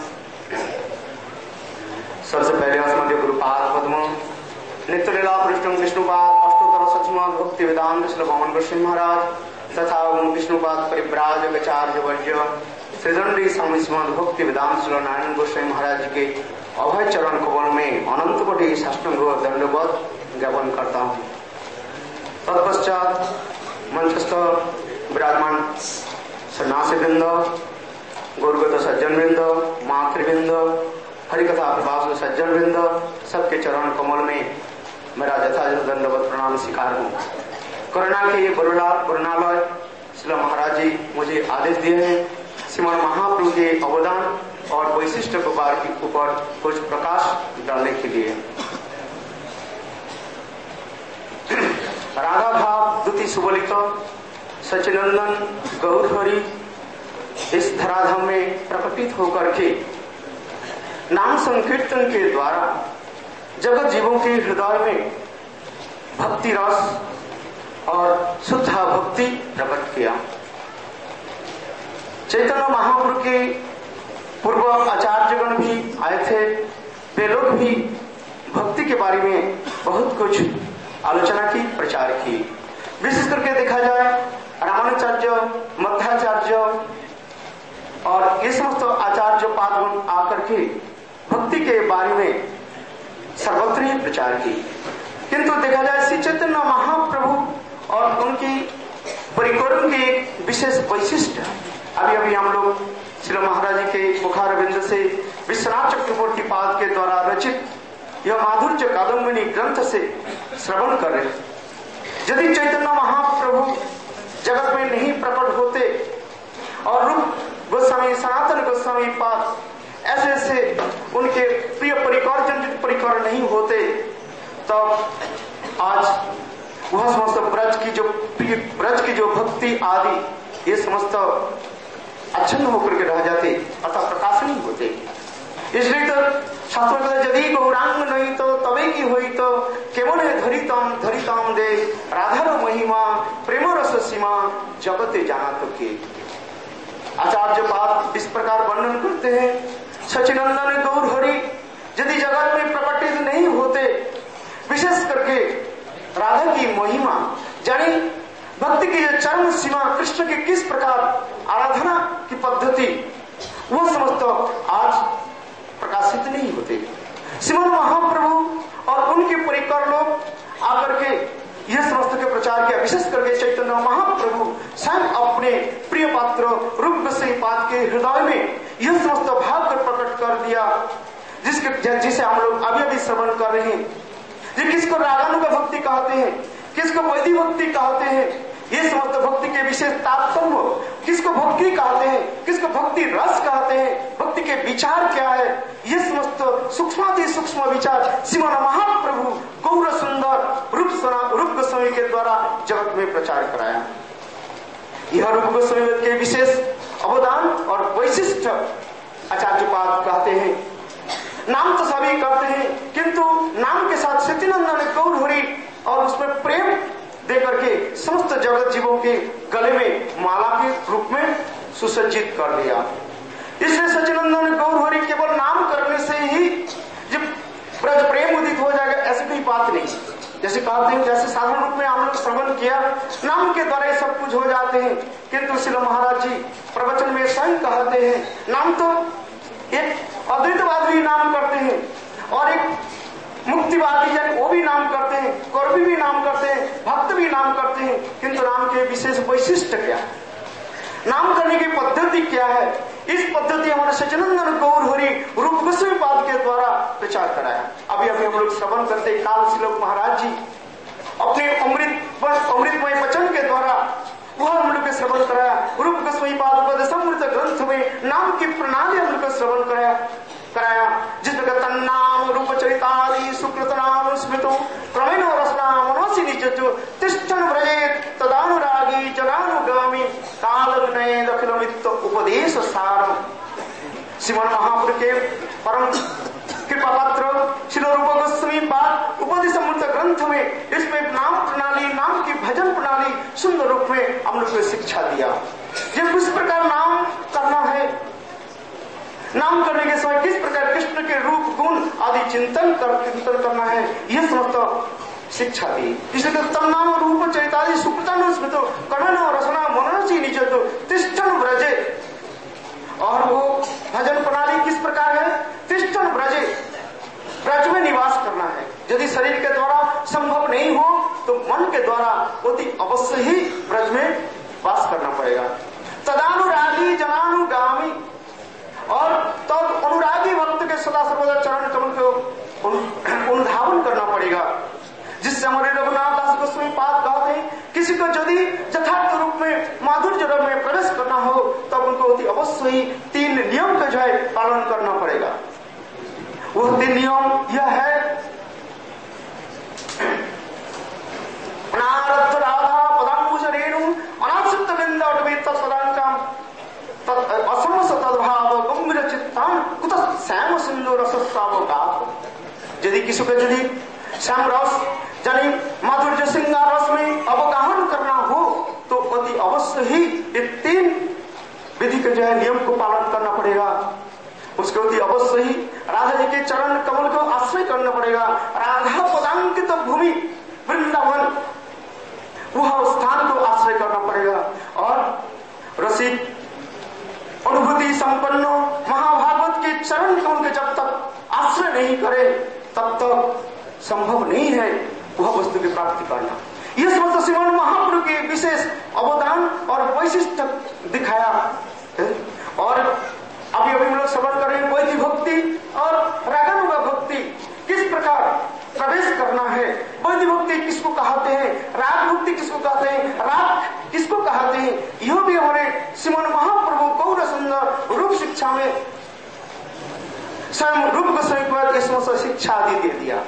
सबसे पहले अस्मदीय गुरुपाद पद्मों नित्य लीला पृष्ठम विष्णुपाद अष्टोत्तर सचमद भक्ति वेदांत श्री भगवान गोस्वामी महाराज तथा विष्णुपाद परिव्राजकाचार्य वर्य श्रीदंडी स्वामी श्रीमद भक्ति वेदांत श्री नारायण गोस्वामी महाराज के अभय चरण कमल में अनंत कोटि साष्टांग दंडवत ज्ञापन करता हूँ। तत्पश्चात मंचस्थ विराजमान सन्यासी वृंद, गुरुगत सज्जन वृंद, मातृवृंद, हरिकथा प्रभाष सज्जन वृंद, सबके चरण कमल में मेरा यथायथ दंडवत प्रणाम स्वीकार हूँ। करुणा के ये बरुलाल करुणालय श्री महाराज जी मुझे आदेश दिए हैं श्रीमद महाप्रभु के अवदान और वैशिष्ट के ऊपर कुछ प्रकाश डालने के लिए। राधा भाव द्वितीय सुबोलित सचिनंदन गौर हरि इस धराधाम में प्रकटित होकर के नाम संकीर्तन के द्वारा जगत जीवों के हृदय में भक्ति रस और शुद्ध भक्ति प्रकट किया। चैतन्य महाप्रभु के पूर्व आचार्यगण भी आए थे, वे लोग भी भक्ति के बारे में बहुत कुछ आलोचना की, प्रचार की। विशेष करके देखा जाए रामानुचार्य, मध्वाचार्य और ये समस्त आचार्य पादगण आकर के भक्ति के बारे में सर्वत्र ही प्रचार की। किंतु देखा जाए श्री चैतन्य महाप्रभु और उनकी परिक्रम के एक विशेष वैशिष्ट अभी अभी हम लोग श्री महाराज जी के मुखार बिंद से विश्वनाथ चक्रवर्ती पाद के द्वारा रचित यह माधुर्य कादम्बिनी ग्रंथ से श्रवण कर रहे। यदि चैतन्य महाप्रभु जगत में नहीं प्रकट होते और रूप गोस्वामी सनातन गोस्वामी पाद ऐसे ऐसे उनके प्रिय परिकर जनित परिकर नहीं होते तो आज वह समस्त ब्रज की जो प्रिय ब्रज की जो भक्ति आदि ये समस्त अच्छन्न होकर के रह जाते अतः प्रकाश नहीं होते। इसलिए तो शास्त्र कहते यदि गौरांग नहीं तो तबे की हुई तो केवल धरितम धरितम दे राधार महिमा प्रेम रस सीमा जगते जाना तो के। आचार्य पाद इस प्रकार वर्णन करते हैं सचिनंदन गौर हरि यदि जगत में प्रकटित नहीं होते, विशेष करके राधा की महिमा जानी भक्ति की जो चरम सीमा कृष्ण की किस प्रकार आराधना की पद्धति वो समस्त आज प्रकाशित नहीं होते। श्रीमद महाप्रभु और उनके परिकर लोग आकर के यह समस्त के प्रचार किया। विशेष करके चैतन्य महाप्रभु स्वयं अपने प्रिय पात्र रूप गोस्वामी पाद के हृदय में यह समस्त भाव कर प्रकट कर दिया जिसके जिसे हम लोग अभी अभी श्रवण कर रहे हैं। ये किसको रागानुग भक्ति कहते हैं, किसको वैदिक भक्ति कहते हैं, ये समस्त भक्ति के विशेष तात्पर्य किसको भक्ति कहते हैं, किसको भक्ति रस कहते हैं, भक्ति के विचार क्या है, ये समस्त सूक्ष्माति सूक्ष्म विचार श्रीमद महाप्रभु गौर सुंदर रूप रूप गोस्वामी के द्वारा जगत में प्रचार कराया। यह रूप गोस्वामी के विशेष अवदान और वैशिष्ट आचार्यपाद कहते हैं। नाम तो सभी करते हैं, किंतु नाम के साथ सच्चिदानंद गौर हरि और उसमें प्रेम दे करके समस्त जगत जीवों के गले में माला के रूप में सुसज्जित कर दिया। इसलिए सच्चिदानंद गौर हरि केवल नाम करने से ही जब ब्रज प्रेम उदित हो जाएगा ऐसी कोई बात नहीं। जैसे कहते हैं, जैसे साधारण रूप में हम लोग श्रवण किया, नाम के द्वारा ये सब कुछ हो जाते हैं, किंतु श्री महाराज जी प्रवचन में स्वयं कहते हैं नाम तो एक अद्वैतवादी नाम करते हैं और एक मुक्तिवादी जन वो भी नाम करते हैं, कौरवी भी नाम करते हैं, भक्त भी नाम करते हैं, किंतु नाम के विशेष वैशिष्ट क्या है, नाम करने की पद्धति क्या है, इस पद्धति हमारे सच्चिदानंद गौर हरि रूप गोस्वामी पाद के द्वारा प्रचार कराया। अभी अभी हम लोग श्रवण करते काल श्रीलोक महाराज जी अपने अमृत अमृतमय वचन के द्वारा वह हम लोग के श्रवण कराया। रूप गोस्वामी पाद उपदेशामृत ग्रंथ में नाम की प्रणाली हम लोग को श्रवण कराया कराया जिसमें तन्नाम रूप चरितादि सुकृत नाम स्मृतो क्रमेण रसना मनोसी निजो तिष्ठन व्रजेत तदानुरागी जनानुगामी काल विनय दखिलमित उपदेश सारम। श्रीमन महापुर के परम कृपा पात्र श्री रूप गोस्वामी पाद उपदेशामृत ग्रंथ में इसमें नाम प्रणाली, नाम की भजन प्रणाली सुंदर रूप में हम लोग को शिक्षा दिया। जब किस प्रकार नाम करना है, नाम करने के समय किस प्रकार कृष्ण के रूप गुण आदि चिंतन कर चिंतन करना है, यह समस्त शिक्षा दी। इसलिए तम नाम रूप चरितादि सुकृतानु स्मृतो कर्मण रसना मनोरची निजतो तिष्ठन व्रजे। और वो भजन प्रणाली किस प्रकार है, तिष्ठन व्रजे, ब्रज में निवास करना है। यदि शरीर के द्वारा संभव नहीं हो तो मन के द्वारा अति अवश्य ही ब्रज में वास करना पड़ेगा। तदानुरागी जनानुगामी, और तब तो अनुरागी भक्त के सदा सर्वदा चरण कमल को अनुधावन करना पड़ेगा। जिससे हमारे रघुनाथ दास गोस्वामी पाद कहते हैं किसी को यदि यथार्थ रूप में माधुर्य रंग में प्रवेश करना हो तब उनको अति अवश्य ही तीन नियम का जो है पालन करना पड़ेगा। वह तीन नियम यह है, अनारब्ध राधा पदांकुश रेणु अनासक्त बिंद सदांकाम असमस तद्भाव गंभीर चित्तान कुत श्याम सिंधु रसस्तावगात। यदि किसी को यदि श्याम रस यानी माधुर्य श्रृंगार रस में अवगाहन करना हो तो अति अवश्य ही ये तीन विधि के जो है नियम को पालन करना पड़ेगा। उसके अति अवश्य ही राधा जी के चरण कमल को आश्रय करना पड़ेगा। राधा पदांकित तो भूमि वृंदावन, वह स्थान को आश्रय करना पड़ेगा। और रसिक अनुभूति संपन्न महाभागवत के चरण कमल के जब तक आश्रय नहीं करे तब तक संभव नहीं है वह वस्तु की प्राप्ति करना। यह समस्त श्रीमन महाप्रभु के विशेष अवदान और वैशिष्ट दिखाया। और अभी अभी हम लोग श्रवण कर रहे हैं वैदिक भक्ति और रागानुगा भक्ति किस प्रकार प्रवेश करना है, वैदिक भक्ति किसको कहते हैं, राग भक्ति किसको कहते हैं, राग किसको कहते हैं, यह भी हमारे श्रीमन महाप्रभु गौर सुंदर रूप शिक्षा में स्वयं रूप गोस्वामी समस्त शिक्षा आदि दे दिया।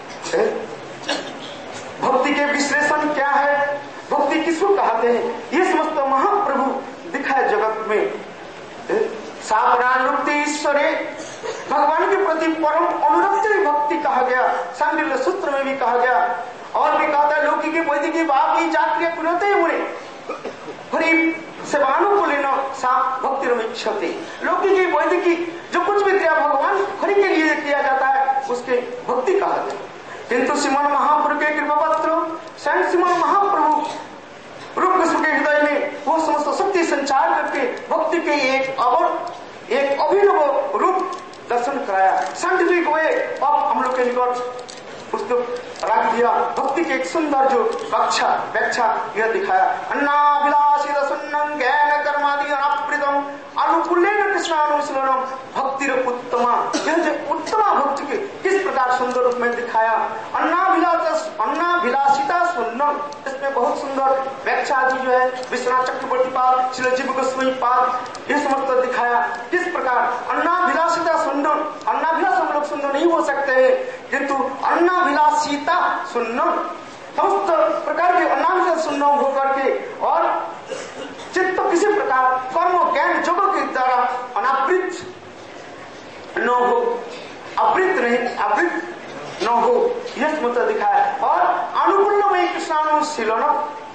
भक्ति के विश्लेषण क्या है, भक्ति किसको कहते हैं, ये समस्त महाप्रभु दिखाए जगत में। सापरानुक्ति ईश्वरे, भगवान के प्रति परम अनुरक्त भक्ति कहा गया, सांडिल्य सूत्र में भी कहा गया। और भी कहता है लौकिक वैदिक बाकी जाक्रिय कुलते हुए हरि सेवानुकूलिन सा भक्ति रमिच्छते। लौकिक वैदिक जो कुछ भी क्रिया भगवान हरि के लिए किया जाता है उसके भक्ति कहा जाता है। किंतु श्रीमन महाप्रभु के कृपा पत्र स्वयं श्रीमन महाप्रभु रूप गोस्वामी के हृदय में वो समस्त शक्ति संचार करके भक्ति के एक अवर एक अभिनव रूप दर्शन कराया। साइंटिफिक वे अब हम लोग के निकट उसको रख दिया। भक्ति के एक सुंदर जो व्याख्या व्याख्या यह दिखाया। अन्नाभिलाषित सुन्नं ज्ञान कर्मादि अनाप्रितम अनुकूलेन कृष्णानुशीलनम भक्ति उत्तमा। यह जो उत्तमा भक्ति के किस प्रकार सुंदर रूप में दिखाया। अन्नाभिलाष अन्नाभिलाषिता सुन्नम, इसमें बहुत सुंदर व्याख्या जो है विश्वनाथ चक्रवर्ती पाद श्री जीव गोस्वामी पाद यह समस्त दिखाया किस प्रकार अन्नाभिलाषिता सुन्नम। अन्नाभिलाष हम लोग सुंदर नहीं हो सकते हैं किंतु अन्नाभिलाषिता सुन्नम समस्त प्रकार के अनाम से सुन्न होकर के और चित्त किसी प्रकार कर्म ज्ञान जोगों के द्वारा अनावृत न हो, आवृत नहीं आवृत न हो, यह मुद्दा दिखाया। और अनुकूलमयी कृष्णानुशीलन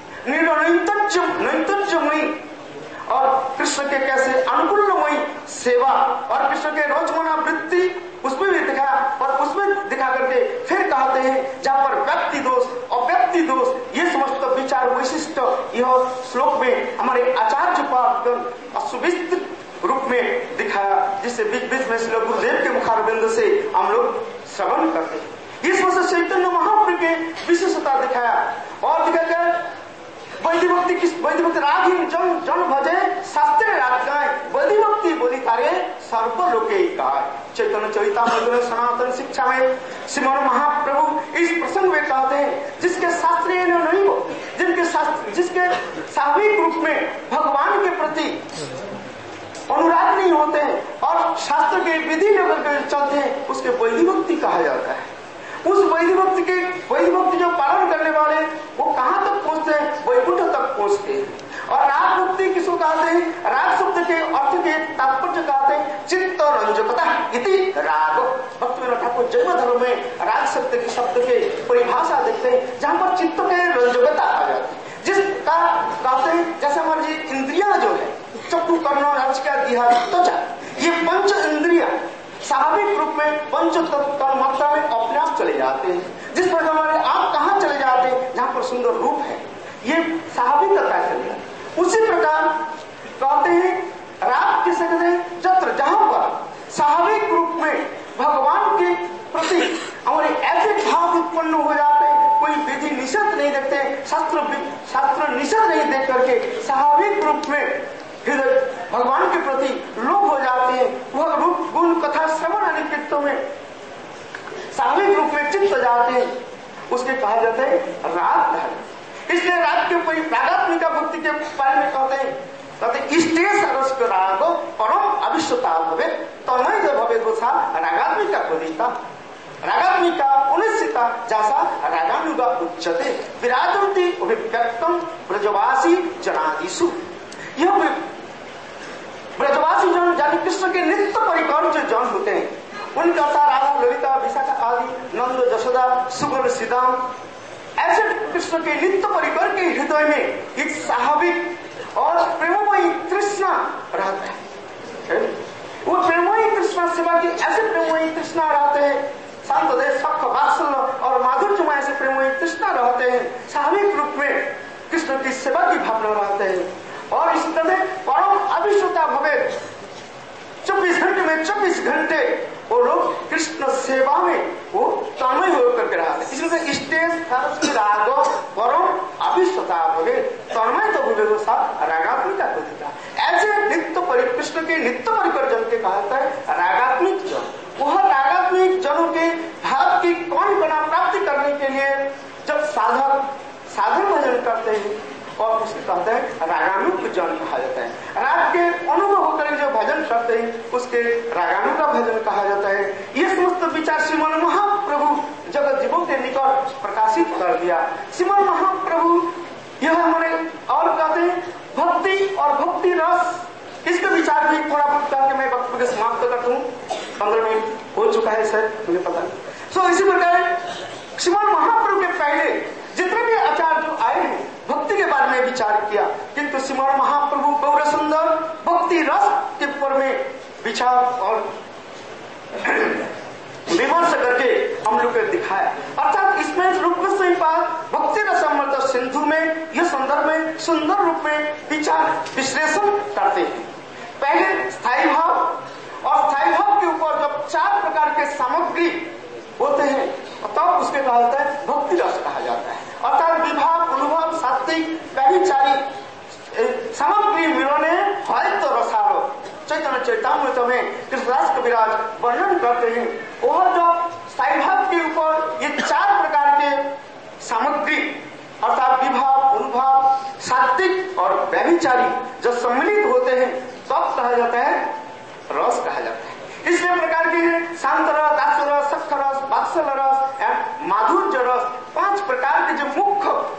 नैतज्यमयी और कृष्ण के कैसे अनुकूलमयी सेवा और कृष्ण के रोजमर्रा वृत्ति उसमें भी दिखा और उसमें दिखा करके फिर कहते हैं जहां पर व्यक्ति दोष और व्यक्ति दोष ये समस्त विचार वैशिष्ट यह श्लोक में हमारे आचार्य पाद सुविस्तृत रूप में दिखाया, जिससे बीच बीच में श्री गुरुदेव के मुखारबिंद से हम लोग श्रवण करते हैं। इस वजह से चैतन्य महाप्रभु के विशेषता दिखाया और दिखाया वैदिक भक्ति किस वैदिक भक्ति रागहीन जन जन भजे शास्त्रे राग गाय वैदिक भक्ति बोली तारे सर्वलोके गाय। चैतन्य चरितामृत सनातन शिक्षा में श्रीमन महाप्रभु इस प्रसंग में कहते हैं जिसके शास्त्रीय नहीं हो, जिनके शास्त्र जिसके स्वाभाविक रूप में भगवान के प्रति अनुराग नहीं होते हैं और शास्त्र के विधि लेकर चलते हैं, उसके वैदिक भक्ति कहा जाता है। उस वैदिक भक्ति के वैदिक भक्ति जो पालन करने वाले वो कहां तक पहुंचते हैं? वैकुंठ तक पहुंचते हैं। और राग भक्ति किसको कहते हैं? राग शब्द के अर्थ के तात्पर्य कहते हैं चित्त रंजकता इति राग। भक्तिविनोद ठाकुर जन्म धर्म में राग शब्द के शब्द के परिभाषा देखते हैं जहां पर चित्त के रंजकता आ जाती है, जिसका कहते हैं जैसे हमारी इंद्रिया जो है चक्षु कर्ण नासिका दिहा त्वचा, ये पंच इंद्रिया स्वाभाविक रूप में पंच तत्व मात्रा में अपने आप चले जाते हैं। जिस प्रकार हमारे आप कहां चले जाते हैं जहां पर सुंदर रूप है, ये स्वाभाविक तत्व चले जाते। उसी प्रकार कहते हैं राग किसे कहते हैं? जत्र जहां पर स्वाभाविक रूप में भगवान के प्रति हमारे ऐसे भाव उत्पन्न हो जाते हैं, कोई विधि निषेध नहीं देखते, शास्त्र शास्त्र निषेध नहीं देख करके स्वाभाविक रूप में हृदय भगवान के प्रति लोभ हो जाते हैं। वह रूप गुण कथा श्रवण आदि कीर्तनों में स्वाभाविक रूप में चित्त जाते हैं, उसके कहा जाता है राग धर्म। इसलिए राग के कोई रागात्मिका भक्ति के बारे में कहते हैं कहते इष्टे सरस राग परम अविश्वता भवे तन्मय जो भवे गोसा रागात्मिका बोलिता रागात्मिका उन्नसिता जैसा रागानुगा उच्चते विराजन्ति अभिव्यक्तम ब्रजवासी जनादिषु। यह ब्रजवासी जन यानी कृष्ण के नित्य परिकर जो जन होते हैं उनका राधा ललिता विशाखा आदि नंद जशोदा सुगल सीताम ऐसे कृष्ण के नित्य परिकर के हृदय में एक स्वाभाविक और प्रेममयी तृष्णा रहता है। वो प्रेममयी तृष्णा सेवा की ऐसे प्रेममयी तृष्णा रहते हैं, शांत देश सख वात्सल्य और माधुर्यमय ऐसे प्रेममयी तृष्णा रहते हैं, स्वाभाविक रूप में कृष्ण की सेवा की भावना रहते हैं। और इस तरह परम अविश्वता भवे चौबीस घंटे में चौबीस घंटे वो लोग कृष्ण सेवा में वो तन्मय होकर के रहते हैं। इसलिए स्टेज राग परम अविश्वता भवे तन्मय तो भवे वो सब रागात्मिका को देता। ऐसे नित्य परि कृष्ण के नित्य परिकर जन के कहा जाता है रागात्मिक जन। वह रागात्मिक जनों के भाव की कौन गुना प्राप्ति करने के लिए जब साधक साधन भजन करते हैं और उसके कहते हैं रागानुग जन कहा जाता है। राग के अनुभव होकर जो भजन करते हैं उसके रागानु का भजन कहा जाता है। ये समस्त विचार श्रीमन महाप्रभु जगत जीवों के निकट प्रकाशित कर दिया। श्रीमन महाप्रभु यह हमारे और कहते हैं भक्ति और भक्ति रस, इसका विचार भी थोड़ा बहुत करके मैं वक्त को समाप्त कर दूं। पंद्रह मिनट हो चुका है सर, मुझे पता नहीं। सो इसी प्रकार श्रीमन महाप्रभु के पहले जितने भी आचार्य जो आए हैं भक्ति के बारे में विचार किया, किंतु श्रीमन महाप्रभु गौर सुंदर भक्ति रस के ऊपर में विचार और विमर्श करके हम लोग को दिखाया। अर्थात इसमें रूप में भक्ति रस अमृत सिंधु में यह संदर्भ में सुंदर रूप में विचार विश्लेषण करते हैं। पहले स्थायी भाव और स्थायी भाव के ऊपर जब चार प्रकार के सामग्री होते हैं तब तो उसके कहा जाता है भक्ति रस कहा जाता है। अर्थात विभाव अनुभव सात्विक व्यभिचारी सामग्री मिलोने है तो रसारो चैतन्य चैतामृत में कृष्णदास कविराज वर्णन करते हैं। वह जो स्थायी भाव के ऊपर ये चार प्रकार के सामग्री अर्थात विभाव अनुभव सात्विक और व्यभिचारी जो सम्मिलित होते हैं तब कहा जाता है रस कहा जाता है। इसलिए प्रकार के शांत रस, दास रस, सख्त रस, वात्सल्य रस, माधुर्य रस, पांच प्रकार के जो मुख्य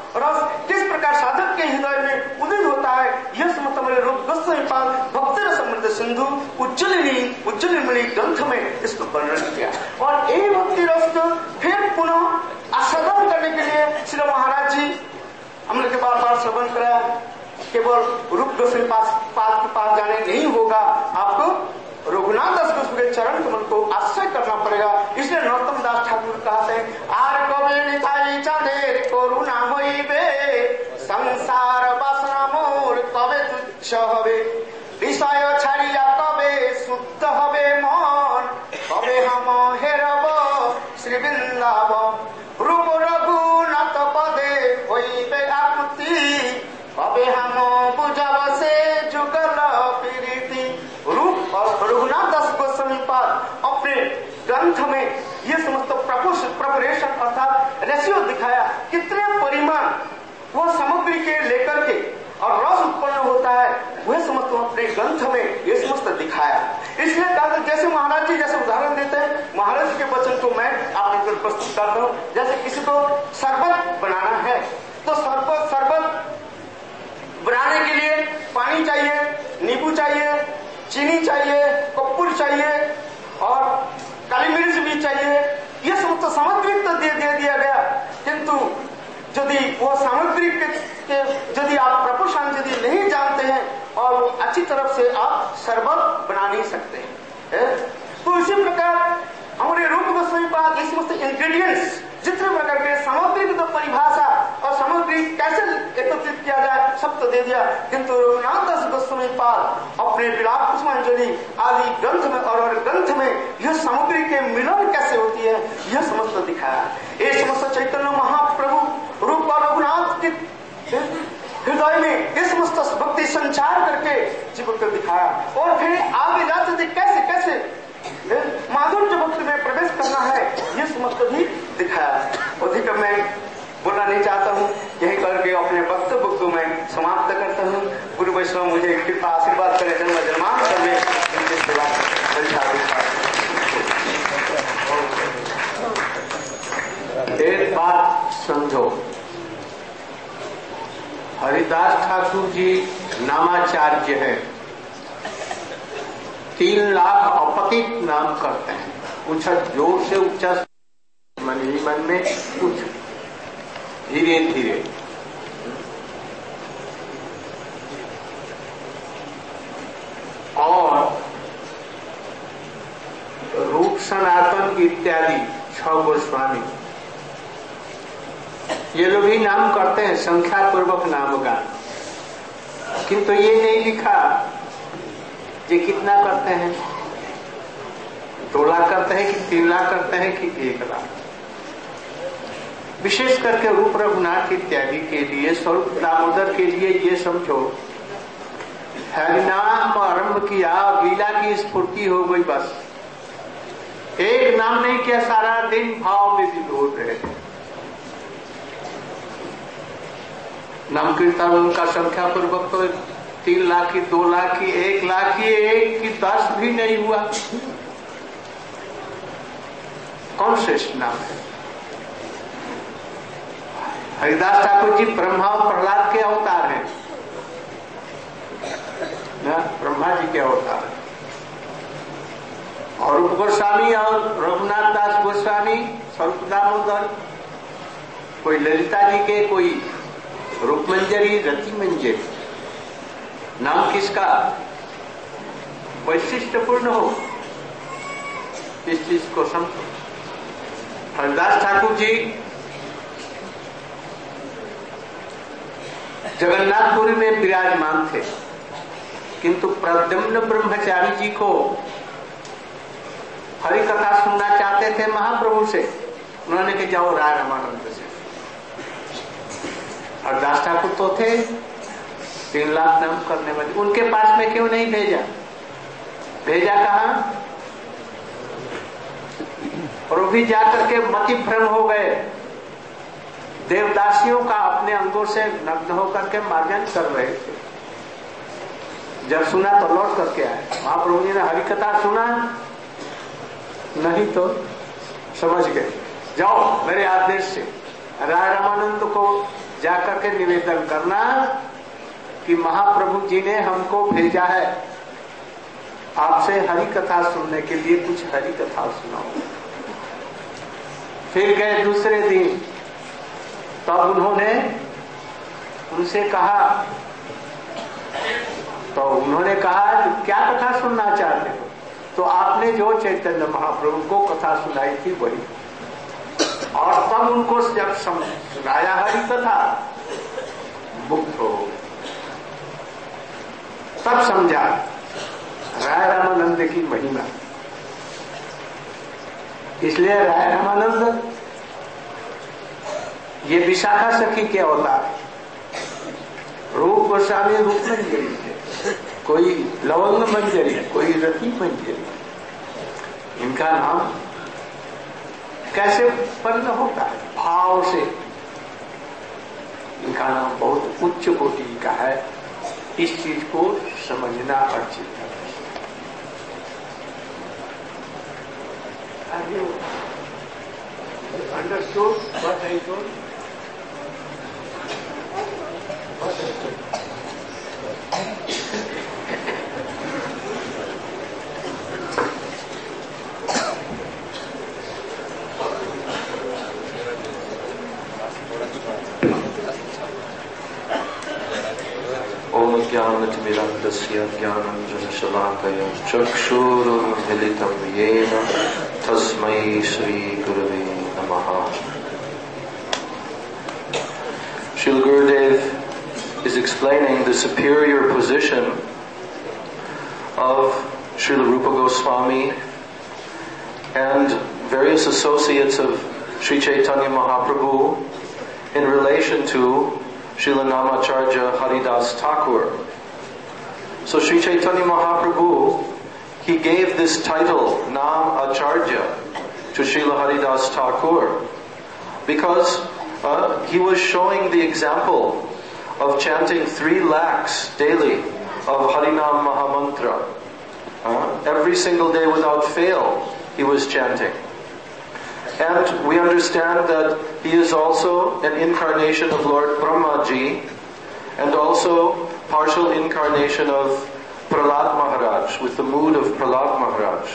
रस किस प्रकार साधक के हृदय में उदित होता है, यह समस्त हमारे रूप गोस्वामी पाद भक्ति रस समृद्ध सिंधु उज्जलिनी उज्जलिनी ग्रंथ में इसको वर्णन किया। और यही भक्ति रस को फिर पुनः आस्वादन करने के लिए श्री महाराज जी हम लोग के बार बार श्रवण कराया। केवल रूप गोस्वामी पास पाद के पास जाने नहीं होगा, आपको रघुनाथ दास गोस्वामी के चरण कमल को आश्रय करना पड़ेगा। इसलिए नरोत्तम दास ठाकुर कहते हैं, आर कबे निताई चांदेर करुणा होइबे, संसार बासना मोर कबे तुच्छ हबे, विषय छाड़िया कबे शुद्ध हबे मन, कबे हम हेरब श्री वृंदावन, रूप रघुनाथ पदे होइबे आकुति, कबे हम बुझब से जुगल प्रीति। रूप और रघुनाथ दास गोस्वामी पाद अपने ग्रंथ में ये समस्त प्रिपरेशन अर्थात रेशियो दिखाया, कितने परिमाण वो सामग्री के लेकर के और रस उत्पन्न होता है, वह समस्त अपने ग्रंथ में ये समस्त दिखाया। इसलिए कहा जैसे महाराज जी जैसे उदाहरण देते हैं, महाराज जी के वचन को मैं आपके प्रस्तुत करता हूँ। जैसे किसी को शरबत बनाना है तो शरबत शरबत बनाने के लिए पानी चाहिए, नींबू चाहिए, चीनी चाहिए, कपूर चाहिए और काली मिर्च भी चाहिए। यह सब तो सामग्री तो दे, दे दिया गया, किंतु यदि वो सामग्री के, के यदि आप प्रपोषण यदि नहीं जानते हैं और अच्छी तरफ से आप शरबत बना नहीं सकते हैं। तो इसी प्रकार हमारे रूप गोस्वामी पाद ये समस्त इंग्रेडिएंट्स जितने प्रकार के सामग्री की तो परिभाषा और सामग्री कैसे एकत्रित किया जाए सब तो दे दिया, किंतु रघुनाथ दास गोस्वामी पाद अपने विलाप पुष्पांजलि आदि ग्रंथ में और ग्रंथ में यह सामग्री के मिलन कैसे होती है यह समस्त दिखाया। ये समस्त चैतन्य महाप्रभु रूप और रघुनाथ के हृदय में ये समस्त भक्ति संचार करके जीवन को दिखाया। और फिर आगे जाते थे कैसे कैसे माधुर्य भक्ति में प्रवेश करना है ये समस्त भी दिखाया। अधिक मैं बोलना नहीं चाहता हूँ, यही करके अपने वक्तव्य को मैं समाप्त करता हूँ। गुरु वैष्णव मुझे कृपा आशीर्वाद करें, जन्म जन्मांतर में उनकी सेवा एक बात समझो, हरिदास ठाकुर जी नामाचार्य है, तीन लाख अपतित नाम करते हैं। कुछ जोर से उच्चा मन ही मन में, कुछ धीरे धीरे। और रूप सनातन इत्यादि छह गोस्वामी ये लोग ही नाम करते हैं, संख्या पूर्वक नाम गान, किंतु ये नहीं लिखा ये कितना करते हैं, दो लाख करते हैं कि तीन लाख करते हैं कि एक लाख। विशेष करके रूप रघुनाथ इत्यादि के लिए, स्वरूप दामोदर के लिए ये समझो हरिनाम आरंभ किया, लीला की स्फूर्ति हो गई, बस एक नाम नहीं किया, सारा दिन भाव में विभोर रहे। नाम कीर्तन उनका संख्या पूर्वक तो तीन लाख की, दो लाख की, एक लाख की, एक की दस भी नहीं हुआ। कौन श्रेष्ठ नाम है? हरिदास ठाकुर जी ब्रह्मा और प्रहलाद के अवतार हैं ना, ब्रह्मा जी के अवतार हैं। और रूप गोस्वामी और रघुनाथ दास गोस्वामी, स्वरूप दामोदर, कोई ललिता जी के, कोई रूप मंजरी, रति मंजरी। नाम किसका वैशिष्टपूर्ण हो इस चीज को समझो। हरिदास ठाकुर जी जगन्नाथपुरी में विराजमान थे, किंतु प्रद्युम्न ब्रह्मचारी जी को हरि कथा सुनना चाहते थे महाप्रभु से, उन्होंने कहा जाओ राय रामानंद से। हरिदास ठाकुर तो थे तीन लाख नाम करने वाले, उनके पास में क्यों नहीं भेजा? भेजा कहां? और वो भी जाकर के मति भ्रम हो गए, देवदासियों का अपने अंगों से नग्न होकर के मार्जन कर रहे थे। जब सुना तो लौट करके आए, महाप्रभु जी ने हरि कथा सुना नहीं तो समझ गए, जाओ मेरे आदेश से राय रामानंद को जाकर के निवेदन करना कि महाप्रभु जी ने हमको भेजा है आपसे हरि कथा सुनने के लिए, कुछ हरि कथा सुनाओ। फिर गए दूसरे दिन, तब उन्होंने उनसे कहा, तो उन्होंने कहा क्या कथा सुनना चाहते हो? तो आपने जो चैतन्य महाप्रभु को कथा सुनाई थी वही। और तब उनको जब सुनाया हरि कथा, मुक्त हो, तब समझा राय रामानंद की महिमा। इसलिए राय रामानंद ये विशाखा सखी के अवतार, रूप गोस्वामी रूप मंजरी है, कोई लवंग मंजरी, कोई रति मंजरी। इनका नाम कैसे उत्पन्न होता है? भाव से। इनका नाम बहुत उच्च कोटि का है। इस चीज को समझना अर्जित है। Have you understood what I told? What I told? ओम ज्ञानतिमिरन्दस्य ज्ञानाञ्जनशलाकया चक्षुरुन्मीलितं येन तस्मै श्रीगुरवे नमः। Srila Gurudev is explaining the superior position of Srila Rupa Goswami and various associates of Sri Chaitanya Mahaprabhu in relation to Srila Namacharya Haridas Thakur. So Sri Chaitanya Mahaprabhu, he gave this title, Nam Acharya, to Srila Haridas Thakur because uh, he was showing the example of chanting three lakhs daily of Harinam Mahamantra. Uh, every single day without fail, he was chanting. And we understand that he is also an incarnation of Lord Brahmaji and also partial incarnation of Prahlad Maharaj, with the mood of Prahlad Maharaj.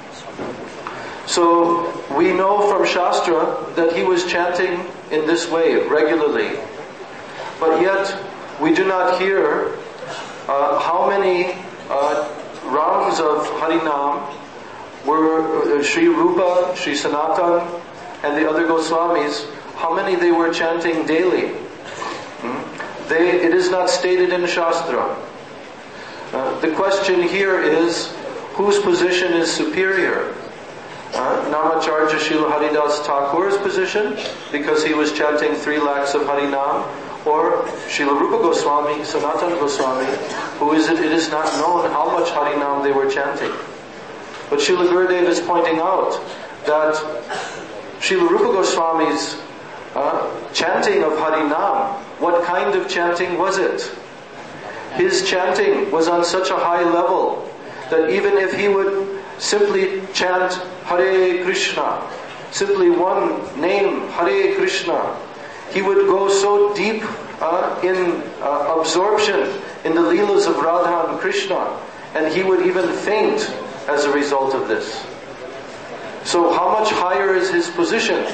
So we know from Shastra that he was chanting in this way regularly. But yet we do not hear uh, how many uh, rounds of Harinam were uh, Sri Rupa, Sri Sanatan, and the other Goswamis, how many they were chanting daily. Hmm? They, it is not stated in Shastra. Uh, the question here is, whose position is superior? Uh, Namacharya Srila Haridas Thakur's position, because he was chanting three lakhs of Harinam, or Srila Rupa Goswami, Sanatana Goswami, who is it, it is not known how much Harinam they were chanting. But Srila Gurudev is pointing out that Srila Rupa Goswami's uh, chanting of Harinam, what kind of chanting was it? His chanting was on such a high level that even if he would simply chant Hare Krishna, simply one name, Hare Krishna, he would go so deep uh, in uh, absorption in the Leelas of Radha and Krishna, and he would even faint as a result of this. So how much higher is his position?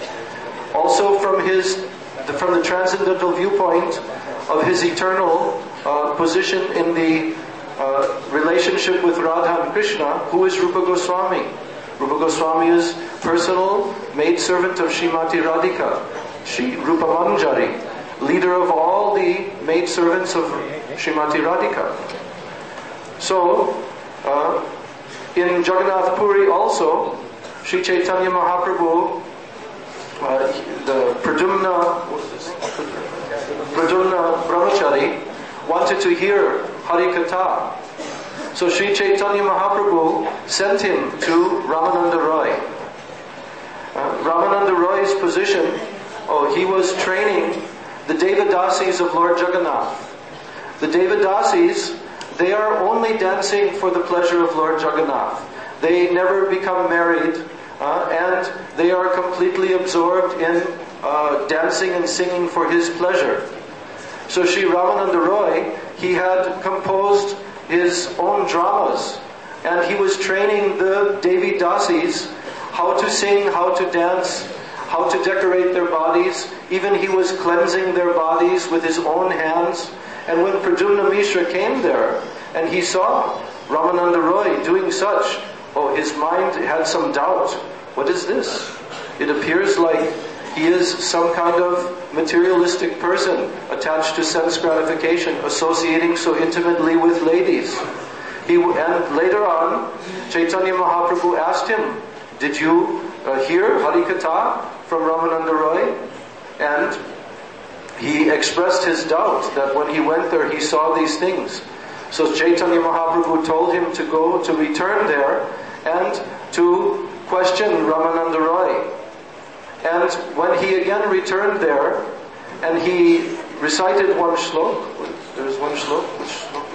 Also from his, from the transcendental viewpoint of his eternal uh, position in the uh, relationship with Radha and Krishna, who is Rupa Goswami? Rupa Goswami is personal maidservant of Srimati Radhika, Shri Rupa Manjari, leader of all the maidservants of Srimati Radhika. So, uh, in Jagannath Puri also, Sri Chaitanya Mahaprabhu, uh, the Pradyumna, Pradyumna Brahmachari, wanted to hear Hari Katha. So Sri Chaitanya Mahaprabhu sent him to Ramananda Roy. Uh, Ramananda Roy's position, oh, he was training the Devadasis of Lord Jagannath. The Devadasis, they are only dancing for the pleasure of Lord Jagannath. They never become married, uh, and they are completely absorbed in uh, dancing and singing for his pleasure. So Sri Ramananda Roy, he had composed his own dramas, and he was training the Devi Dasis how to sing, how to dance, how to decorate their bodies. Even he was cleansing their bodies with his own hands. And when Pradyumna Mishra came there and he saw Ramananda Roy doing such, oh, his mind had some doubt. What is this? It appears like he is some kind of materialistic person attached to sense gratification, associating so intimately with ladies. He, and later on, Chaitanya Mahaprabhu asked him, did you uh, hear Harikatha from Ramananda Roy? And he expressed his doubt that when he went there, he saw these things. So Chaitanya Mahaprabhu told him to go, to return there, and to question Ramananda Roy. And when he again returned there, and he recited one shlok, there's one shlok, which shlok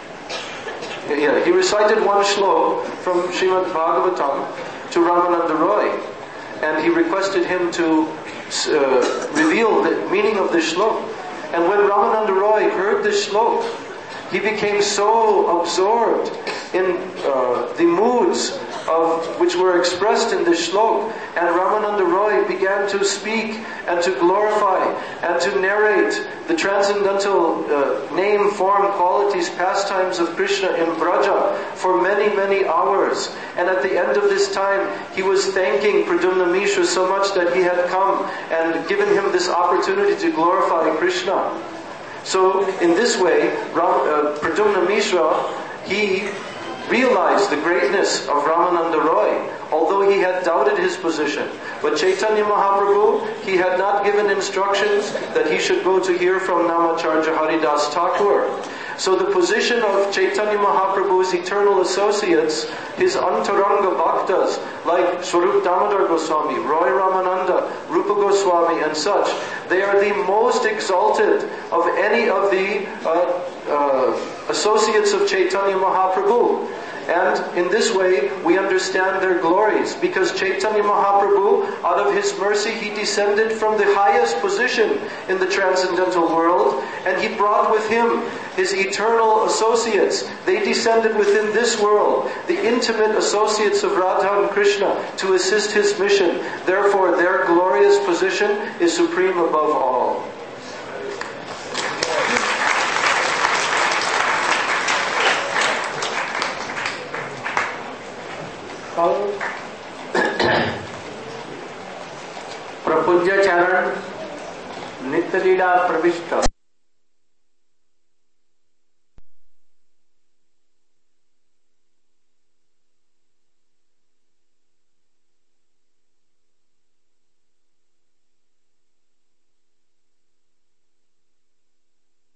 is that? Yeah, he recited one shlok from Srimad Bhagavatam to Ramananda Roy, and he requested him to uh, reveal the meaning of this shlok. And when Ramananda Roy heard this shlok, he became so absorbed in uh, the moods of which were expressed in this shlok, and Ramananda Roy began to speak and to glorify and to narrate the transcendental uh, name, form, qualities, pastimes of Krishna in Braja for many, many hours. And at the end of this time, he was thanking Pradyumna Mishra so much that he had come and given him this opportunity to glorify Krishna. So in this way, Ram, uh, Pradyumna Mishra, he realized the greatness of Ramananda Roy, although he had doubted his position. But Chaitanya Mahaprabhu, he had not given instructions that he should go to hear from Namacharya Haridas Thakur. So the position of Chaitanya Mahaprabhu's eternal associates, his antaranga bhaktas, like Swarup Damodar Goswami, Roy Ramananda, Rupa Goswami and such, they are the most exalted of any of the uh, uh, associates of Chaitanya Mahaprabhu. And in this way, we understand their glories, because Chaitanya Mahaprabhu, out of his mercy, he descended from the highest position in the transcendental world, and he brought with him his eternal associates. They descended within this world, the intimate associates of Radha and Krishna, to assist his mission. Therefore, their glorious position is supreme above all. प्रपूज्य चरण नित्य लीला प्रविष्ट